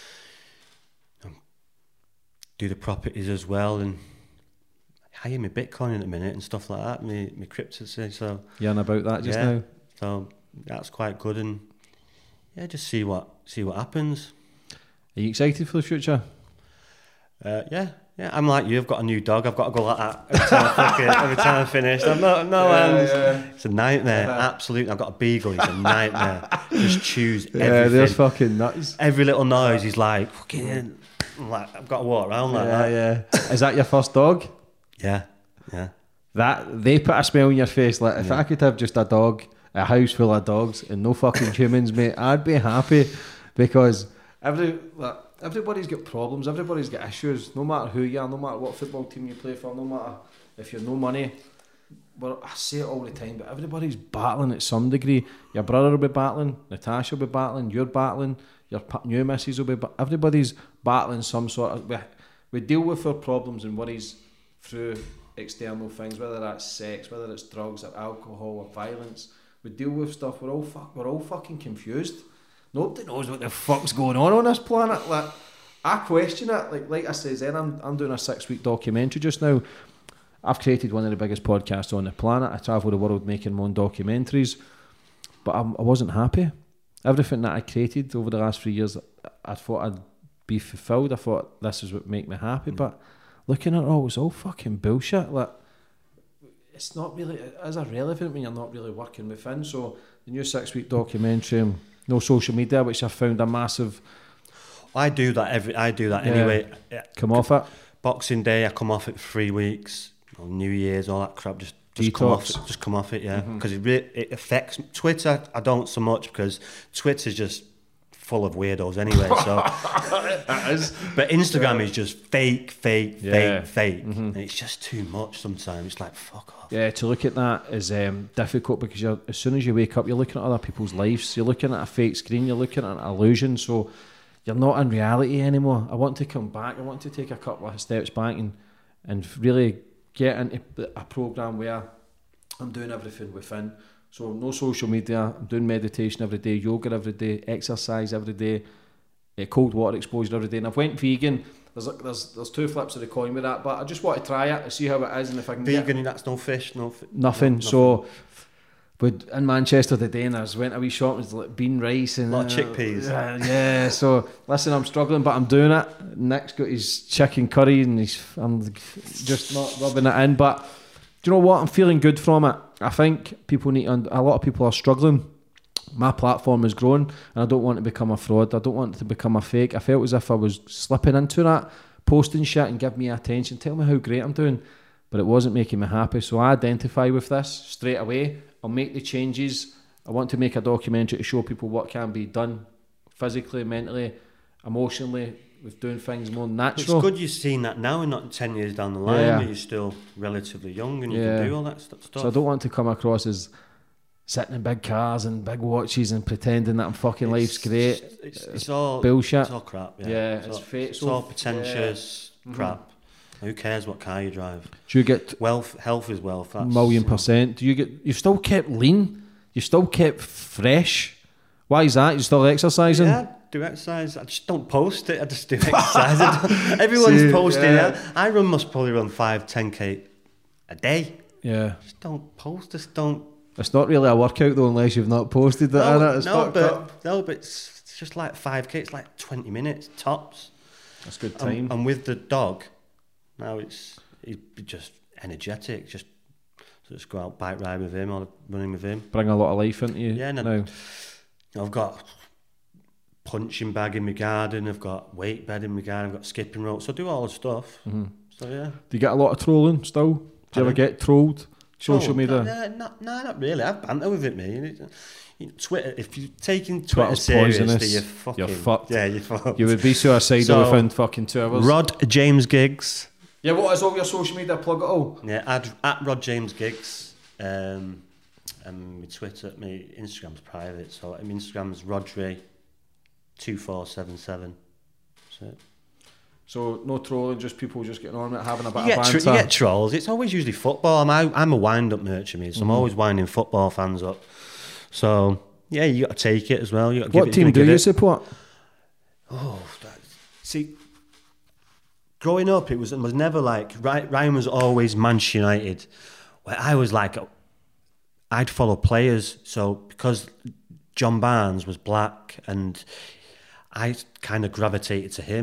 do the properties as well, and hire me Bitcoin in a minute and stuff like that, me crypto. So yeah, and about that just now. So that's quite good, and just see what happens. Are you excited for the future? Yeah, Yeah, I'm like you. I've got a new dog. I've got to go like that every time I finish. I'm not no hands. Yeah. It's a nightmare. Absolutely. I've got a beagle. He's a nightmare. Just chews everything. Yeah, they're fucking nuts. Every little noise, he's like, fucking. I'm like, I've got to walk around like that. Yeah. Is that your first dog? Yeah. That they put a smile on your face. Like if I could have just a dog, a house full of dogs, and no fucking humans, mate, I'd be happy because everybody's got problems, everybody's got issues, no matter who you are, no matter what football team you play for, no matter if you're no money. Well, I say it all the time, but everybody's battling at some degree. Your brother will be battling, Natasha will be battling, you're battling, your new missus will be everybody's battling some sort of... We deal with our problems and worries through external things, whether that's sex, whether it's drugs or alcohol or violence. We deal with stuff, we're all fucking confused. Nobody knows what the fuck's going on this planet. Like, I question it. Like I said, then I'm doing a 6-week documentary just now. I've created one of the biggest podcasts on the planet. I travel the world making my own documentaries, but I wasn't happy. Everything that I created over the last 3 years, I thought I'd be fulfilled. I thought this is what make me happy, but looking at it all, it's all fucking bullshit. Like, it's not really, it is irrelevant when you're not really working within. So the new 6-week documentary, no social media, which I found a massive... I do that anyway. Come off it. Boxing Day, I come off it for 3 weeks. New Year's, all that crap, just come off it, yeah. Because it affects Twitter. I don't so much because Twitter's just full of weirdos anyway. So, but Instagram is just fake, and it's just too much sometimes. It's like fuck off. Yeah, to look at that is difficult because as soon as you wake up, you're looking at other people's lives. You're looking at a fake screen. You're looking at an illusion. So you're not in reality anymore. I want to come back. I want to take a couple of steps back and really get into a program where I'm doing everything within. So no social media, I'm doing meditation every day, yoga every day, exercise every day, cold water exposure every day. And I've went vegan. There's two flips of the coin with that, but I just want to try it to see how it is and if I can vegan, that's no fish, nothing. So but in Manchester today, and I went a wee shop, it was like bean rice and a lot of chickpeas. Yeah, so listen, I'm struggling, but I'm doing it. Nick's got his chicken curry and I'm just not rubbing it in. But do you know what? I'm feeling good from it. I think people need, and a lot of people are struggling. My platform is growing, and I don't want to become a fraud. I don't want it to become a fake. I felt as if I was slipping into that, posting shit and give me attention, tell me how great I'm doing, but it wasn't making me happy. So I identify with this straight away. I'll make the changes. I want to make a documentary to show people what can be done physically, mentally, emotionally, with doing things more natural. It's good you've seen that now and not 10 years down the line, where you're still relatively young and you can do all that stuff. So I don't want to come across as sitting in big cars and big watches and pretending that I'm fucking life's great. It's all bullshit. It's all crap. It's fake. It's all pretentious crap. Who cares what car you drive? Do you get wealth? Health is wealth. That's, 1,000,000%. Do you get? You've still kept lean. You still kept fresh. Why is that? You still exercising? Yeah, do exercise. I just don't post it. I just do exercise. Everyone's posting it. I must probably run 5-10k a day. Yeah. Just don't post. Just don't. It's not really a workout though, unless you've not posted that. No, but it's just like 5k. It's like 20 minutes tops. That's good time. And with the dog. Now he's just energetic, just go out bike ride with him or running with him. Bring a lot of life into you. Yeah, now I've got punching bag in my garden, I've got weight bed in my garden, I've got skipping rope, so I do all the stuff. Mm-hmm. So yeah. Do you get a lot of trolling still? Do you ever get trolled? Social media? No, not really. I've banter with it, mate. Twitter, if you're taking Twitter seriously, you're fucked. Yeah, you're fucked. You would be suicidal within fucking 2 hours. Rod James Giggs. Yeah, what is all your social media? Plug it all. Yeah, at Rod James Giggs. And my Twitter, my Instagram's private, so my Instagram's Rodri2477. That's it. So no trolling, just people just getting on it, having a bit of banter. You get trolls. It's always usually football. I'm a wind-up merchant, mate, so I'm always winding football fans up. So yeah, you got to take it as well. You got to what team do you support? Oh, see, growing up, it was never like Ryan was always Manchester United. Where I was like, I'd follow players. So because John Barnes was black, and I kind of gravitated to him.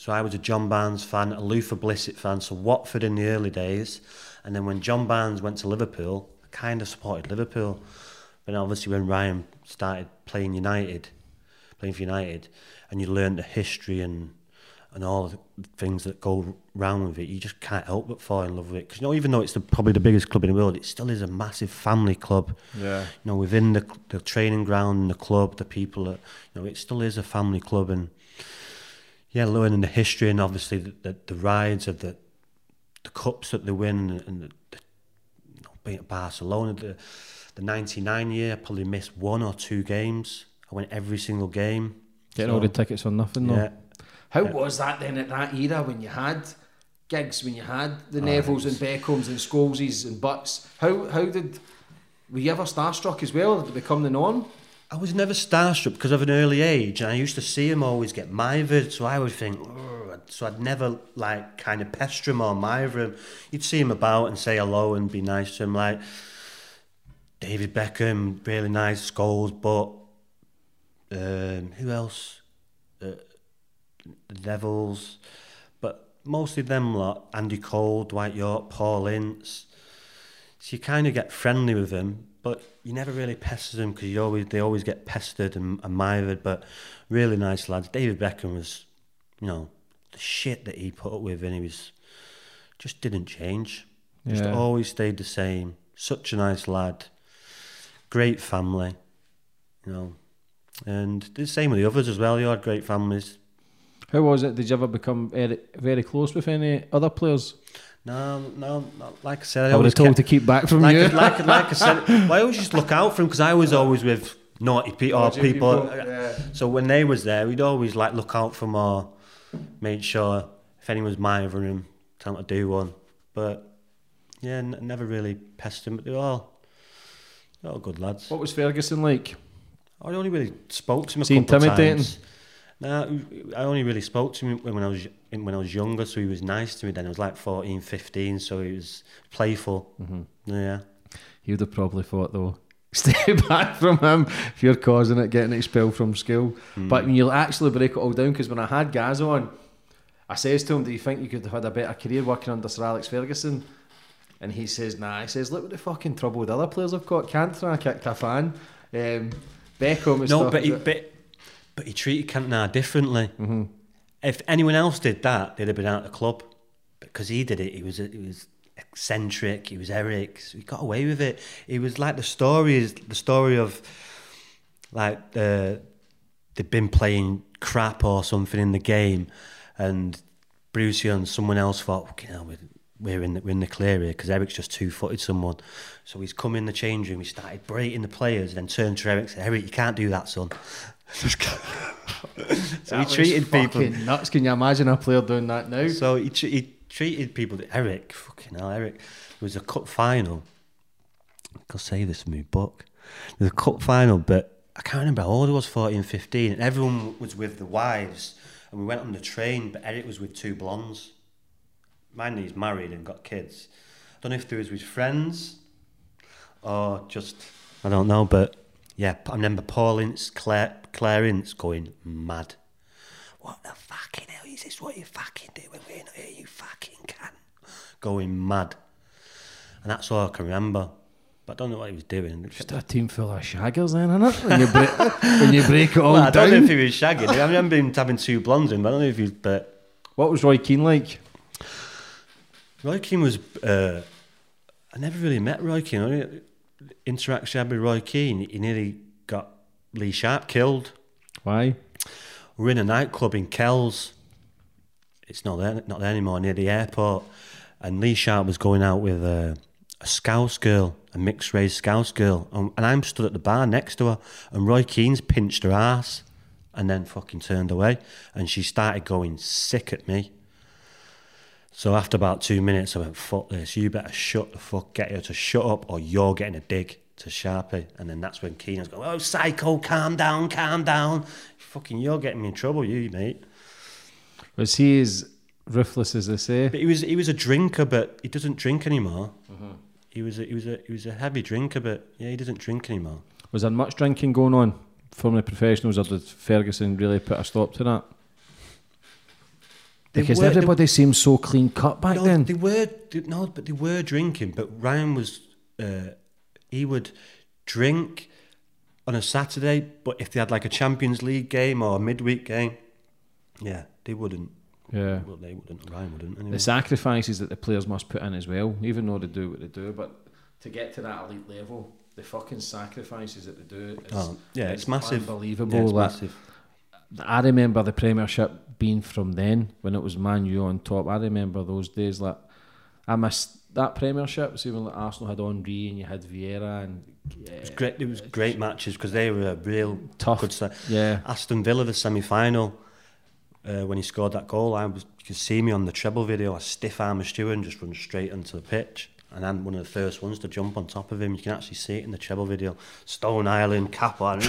So I was a John Barnes fan, a Luther Blissett fan, so Watford in the early days. And then when John Barnes went to Liverpool, I kind of supported Liverpool. But obviously when Ryan started playing for United, and you learn the history and all the things that go round with it, you just can't help but fall in love with it. Because even though it's probably the biggest club in the world, it still is a massive family club. Yeah. Within the training ground, the club, the people, that it still is a family club. And yeah, learning the history and obviously the rides of the cups that they win, and being at Barcelona, the 99 year, I probably missed 1 or 2 games. I went every single game. Getting all the tickets on nothing though. Yeah. How was that then at that era when you had gigs, when you had the Nevilles and Beckhams and Scholeses and Butts? Were you ever starstruck as well? Did it become the norm? I was never starstruck because of an early age, and I used to see him always get mithered, so I would think, so I'd never kind of pester him or mither him. You'd see him about and say hello and be nice to him, like David Beckham, really nice, Scholes, but who else? The Devils, but mostly them lot. Andy Cole, Dwight York, Paul Ince. So you kind of get friendly with them, but you never really pester them because they always get pestered and mithered. But really nice lads. David Beckham was, the shit that he put up with, and he was just didn't change. Just always stayed the same. Such a nice lad. Great family, and the same with the others as well. You had great families. How was it? Did you ever become very close with any other players? No. Like I said, I would have told to keep back from you. Like I said, well, I always just look out for him because I was always with naughty people. Yeah. So when they was there, we'd always look out for them or make sure if anyone was mithering him, tell him to do one. But yeah, never really pestered him. But they're all good lads. What was Ferguson like? I only really spoke to him Was he a couple of intimidating? times. No, I only really spoke to him when I was younger, so he was nice to me then. I was 14, 15, so he was playful. Mm-hmm. Yeah. He would have probably thought though, stay back from him if you're causing it, getting expelled from school. But when you actually break it all down, because when I had Gaz on, I says to him, do you think you could have had a better career working under Sir Alex Ferguson? And he says, nah. He says, look what the fucking trouble with other players I've got. Cantona kicked a fan. Beckham and stuff. But he treated Cantona differently. Mm-hmm. If anyone else did that, they'd have been out of the club. Because he did it, he was eccentric. He was Eric. So he got away with it. He was like the story of they'd been playing crap or something in the game, and Brucey and someone else thought, we're in the clear here because Eric's just 2-footed someone. So he's come in the change room. He started berating the players, then turned to Eric and said, "Eric, you can't do that, son." So he treated people nuts. Can you imagine a player doing that now? So he treated people. Eric, Eric. There was a cup final. I'll say this in my book. There's a cup final, but I can't remember how old I was. 14, 15, and everyone was with the wives, and we went on the train. But Eric was with 2 blondes. Mind he's married and got kids. I don't know if they was with friends or just, I don't know, but yeah, I remember Paul Ince, Claire Ince going mad. What the fucking hell is this? What you fucking doing? We're not here, you fucking can. Going mad. And that's all I can remember. But I don't know what he was doing. Just a team full of shaggers then, innit? When you break it all down. I don't know if he was shagging. I remember him having 2 blondes in, but I don't know if he was, but... What was Roy Keane like? Roy Keane was... I never really met Roy Keane. Only interaction I had with Roy Keane, he nearly got Lee Sharp killed. Why? We were in a nightclub in Kells. It's not there anymore, near the airport. And Lee Sharp was going out with a Scouse girl, a mixed-race Scouse girl. And I'm stood at the bar next to her, and Roy Keane's pinched her ass and then fucking turned away. And she started going sick at me. So after about 2 minutes, I went, fuck this, you better get her to shut up or you're getting a dig to Sharpie. And then that's when Keane was going, oh, psycho, calm down. Fucking, you're getting me in trouble, you, mate. Was he as ruthless as they say? But he was a drinker, but he doesn't drink anymore. Mm-hmm. He was a heavy drinker, but yeah, he doesn't drink anymore. Was there much drinking going on from the professionals, or did Ferguson really put a stop to that? Because everybody seemed so clean cut back then. But they were drinking. But Ryan was, he would drink on a Saturday, but if they had like a Champions League game or a midweek game, yeah, they wouldn't. Yeah. Well, they wouldn't. Ryan wouldn't. Anyway. The sacrifices that the players must put in as well, even though they do what they do, but to get to that elite level, the fucking sacrifices that they do, it's massive. Unbelievable. Yeah, it's that, massive. I remember the Premiership being from then, when it was Man U on top. I remember those days. Like, I missed that Premiership. So even like Arsenal had Henry and you had Vieira, and it was great. It was great matches because they were a real tough. Good side. Yeah, Aston Villa, the semi-final, when he scored that goal, you could see me on the treble video. I stiff arm a Stewart and just run straight onto the pitch. And I'm one of the first ones to jump on top of him. You can actually see it in the treble video. Stone Island, cap on.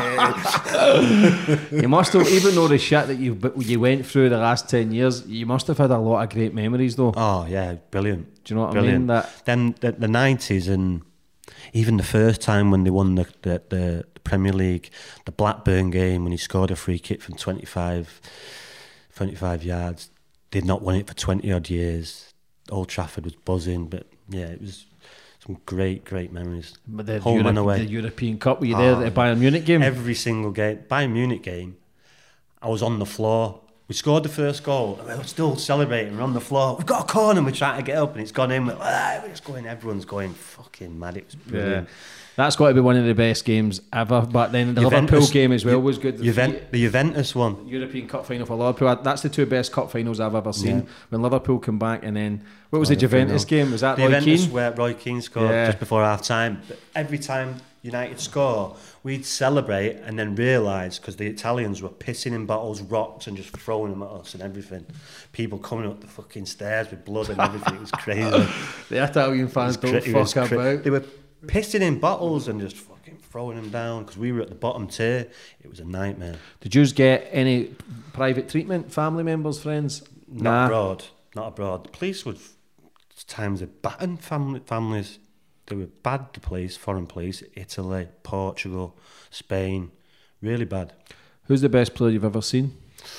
You must have, even though the shit that you went through the last 10 years, you must have had a lot of great memories though. Oh yeah, brilliant. Do you know what brilliant. I mean? Then the 90s, and even the first time when they won the Premier League, the Blackburn game when he scored a free kick from 25 yards. They'd not won it for 20 odd years. Old Trafford was buzzing, but yeah, it was some great memories. But the Home and away. The European Cup, were you there at the Bayern Munich game? Every single game. Bayern Munich game, I was on the floor. We scored the first goal, and we were still celebrating. We're on the floor. We've got a corner, and we're trying to get up, and it's gone in. We're just going, everyone's going fucking mad. It was brilliant. Yeah. That's got to be one of the best games ever. But then the Liverpool game as well was good. The Juventus one. European Cup final for Liverpool. That's the two best cup finals I've ever seen. Yeah. When Liverpool come back, and then what was the Juventus game? Was that the Roy Juventus Keane? Where Roy Keane scored just before half time. But every time United score, we'd celebrate and then realise, because the Italians were pissing in bottles, rocks, and just throwing them at us and everything. People coming up the fucking stairs with blood and everything. It was crazy. The Italian fans don't fuck about. They were pissing in bottles and just fucking throwing them down because we were at the bottom tier. It was a nightmare. Did you get any private treatment? Family members, friends? Not abroad. The police would times they battered families. They were bad, the police, foreign police, Italy, Portugal, Spain, really bad. Who's the best player you've ever seen?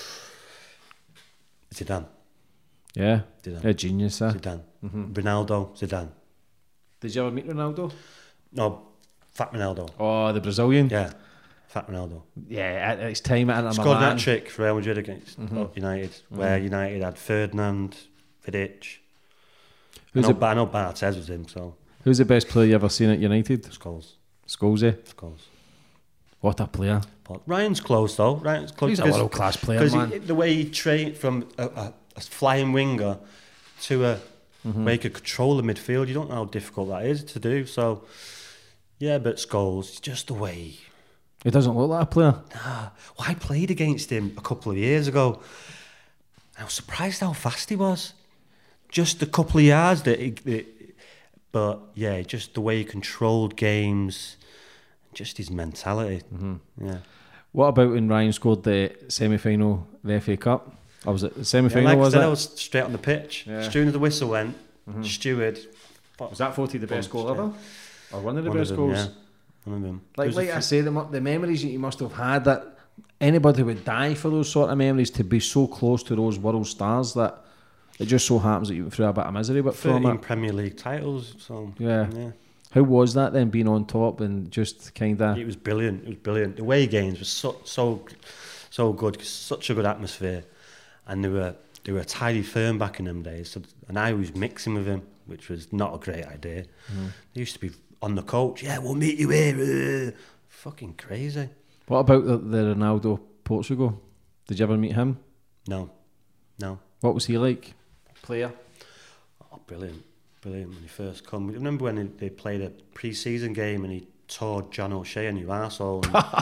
Zidane. Yeah? Zidane. A genius, huh? Zidane. Ronaldo, Zidane. Did you ever meet Ronaldo? No, Fat Ronaldo. Oh, the Brazilian? Yeah, Fat Ronaldo. Yeah, at his time at scored an hat-trick for Real Madrid against United, where United had Ferdinand, Vidic. I know Barthez was him, so... Who's the best player you ever seen at United? Scholes. Scholesy? Scholes. What a player. Ryan's close though. Ryan's close. He's a world-class player, man. Because the way he trained from a flying winger to a where he could control the midfield, you don't know how difficult that is to do. So, yeah, but Scholes, just the way... He doesn't look like a player. Nah. Well, I played against him a couple of years ago. I was surprised how fast he was. Just a couple of yards but yeah, just the way he controlled games, just his mentality. Yeah. What about when Ryan scored the semi-final, the FA Cup? Or was it the semi-final? Like was I it? I was straight on the pitch. Yeah. As soon as the whistle went, steward. Was that voted the best goal ever, or one of the best goals? Yeah, one of them. Like I say, the memories that you must have had, that anybody would die for those sort of memories, to be so close to those world stars that. It just so happens that you went through a bit of misery, but 13 Premier League titles. So yeah. How was that then, being on top and just kind of? It was brilliant. It was brilliant. The away games were so good. Such a good atmosphere, and they were a tidy firm back in them days. So, and I was mixing with him, which was not a great idea. They used to be on the coach. Yeah, we'll meet you here. Fucking crazy. What about the Ronaldo Portugal? Did you ever meet him? No. What was he like? Player? Oh, brilliant when he first come. Remember when they played a pre-season game and he tore John O'Shea a new arsehole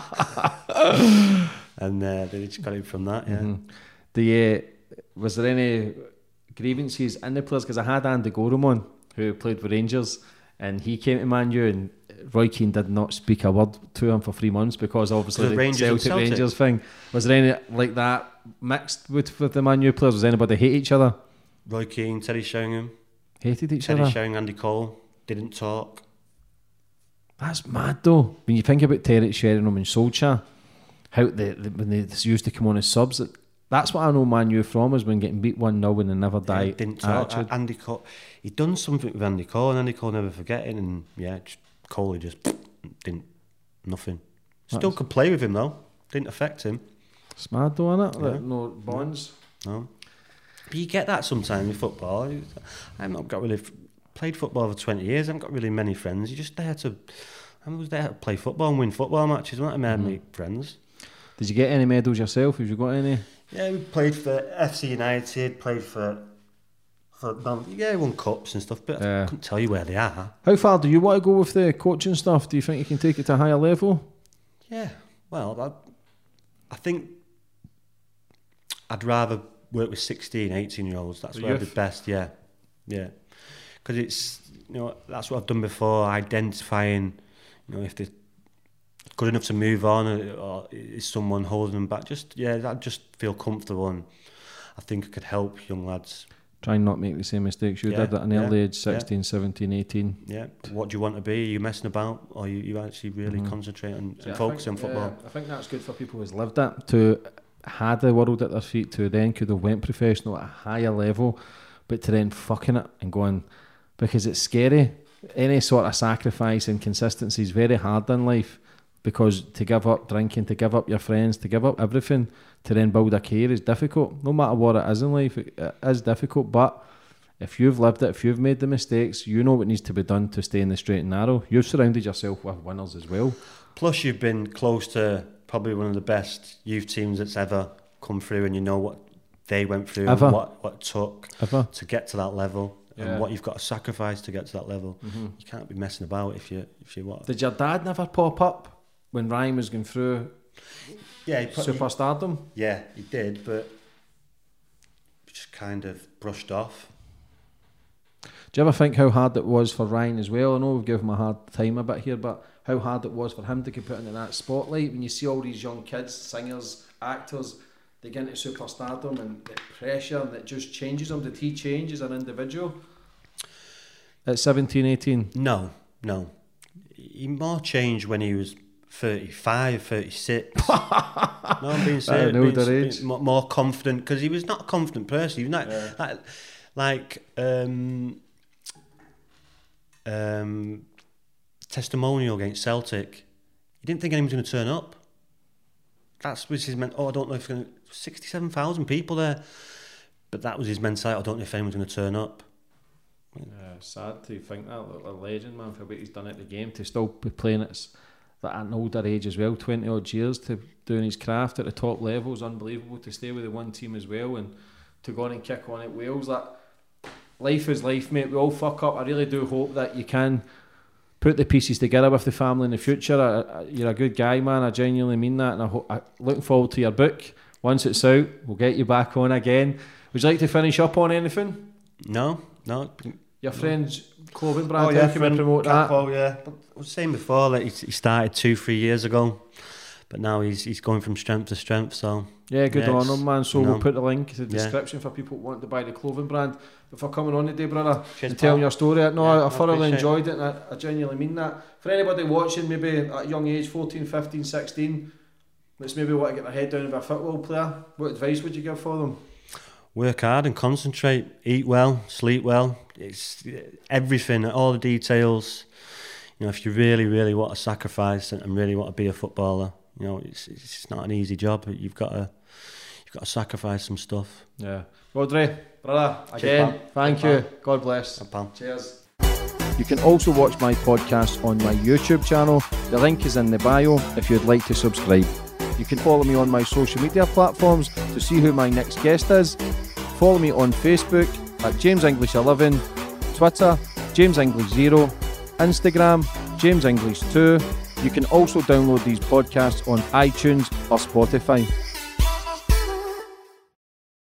and they just got him from that. Was there any grievances in the players? Because I had Andy Gorham on, who played for Rangers, and he came to Man U, and Roy Keane did not speak a word to him for 3 months because obviously the Celtic thing. Was there any like that mixed with the Man U players? Was anybody hate each other? Roy Keane, Teddy Sheringham. Hated each other? Teddy Sheringham, Andy Cole. Didn't talk. That's mad though. When you think about Terry Sheringham and Solskjaer, how when they used to come on as subs, That's what I know Man U from, is when getting beat 1-0 and they never die. Didn't talk. Andy Cole, he'd done something with Andy Cole, and Andy Cole never forgetting, and Coley just didn't, nothing. Still could play with him though, didn't affect him. It's mad though, isn't it? Yeah. Like, no bonds. No. But you get that sometimes with football. I've not got really played football for 20 years. I haven't got really many friends. You're just there to. I was there to play football and win football matches. Weren't I? Make friends. Did you get any medals yourself? Have you got any? Yeah, we played for FC United. Played for won cups and stuff. But I couldn't tell you where they are. How far do you want to go with the coaching stuff? Do you think you can take it to a higher level? Yeah. Well, I think I'd rather work with 16, 18-year-olds. That's where I'd be best. Yeah. Because it's, that's what I've done before. Identifying, if they're good enough to move on, or is someone holding them back. I'd just feel comfortable, and I think I could help young lads. Try and not make the same mistakes you did at an early age, 16, 17, 18. Yeah. What do you want to be? Are you messing about, or you actually really concentrate and focus on football? I think that's good for people who's lived it, to had the world at their feet, to then could have went professional at a higher level, but to then fucking it and going, because it's scary. Any sort of sacrifice and consistency is very hard in life, because to give up drinking, to give up your friends, to give up everything, to then build a career is difficult. No matter what it is in life, it is difficult. But if you've lived it, if you've made the mistakes, you know what needs to be done to stay in the straight and narrow. You've surrounded yourself with winners as well. Plus, you've been close to probably one of the best youth teams that's ever come through, and you know what they went through, and what it took to get to that level, and what you've got to sacrifice to get to that level. You can't be messing about if you what. Did your dad never pop up when Ryan was going through superstardom? Yeah, he did, but just kind of brushed off. Do you ever think how hard it was for Ryan as well? I know we've given him a hard time a bit here, but how hard it was for him to get put into that spotlight when you see all these young kids, singers, actors, they get into superstardom, and the pressure that just changes them. Did he change as an individual at 17, 18? No. He more changed when he was 35, 36. No, I'm being serious. More confident, because he was not a confident person. He was testimonial against Celtic. He didn't think anyone was going to turn up. That's what his meant. I don't know if 67,000 people there, but that was his mentality. I don't know if anyone's going to turn up. Sad to think that a legend, man, for what he's done at the game, to still be playing at an older age as well, 20 odd years, to doing his craft at the top level is unbelievable. To stay with the one team as well, and to go on and kick on at Wales. That life is life, mate. We all fuck up. I really do hope that you can put the pieces together with the family in the future. You're a good guy, man. I genuinely mean that, and I'm looking forward to your book. Once it's out, we'll get you back on again. Would you like to finish up on anything? No. Your friend's clothing brand, how can we promote that? But I was saying before that he started 2-3 years ago, but now he's going from strength to strength. So good on him, man. So we'll put the link in the description for people who want to buy the clothing brand. But for coming on today, brother, and telling your story, I thoroughly enjoyed it, and I genuinely mean that. For anybody watching, maybe at a young age, 14, 15, 16, that's maybe want to get their head down with a football player, what advice would you give for them? Work hard and concentrate, eat well, sleep well. It's everything, all the details. If you really, really want to sacrifice and really want to be a footballer, it's not an easy job. You've got to sacrifice some stuff. Yeah. Rodri, brother, again, thank you. God bless. Cheers. You can also watch my podcast on my YouTube channel. The link is in the bio if you'd like to subscribe. You can follow me on my social media platforms to see who my next guest is. Follow me on Facebook at JamesEnglish11, Twitter, JamesEnglish0, Instagram, JamesEnglish2. You can also download these podcasts on iTunes or Spotify.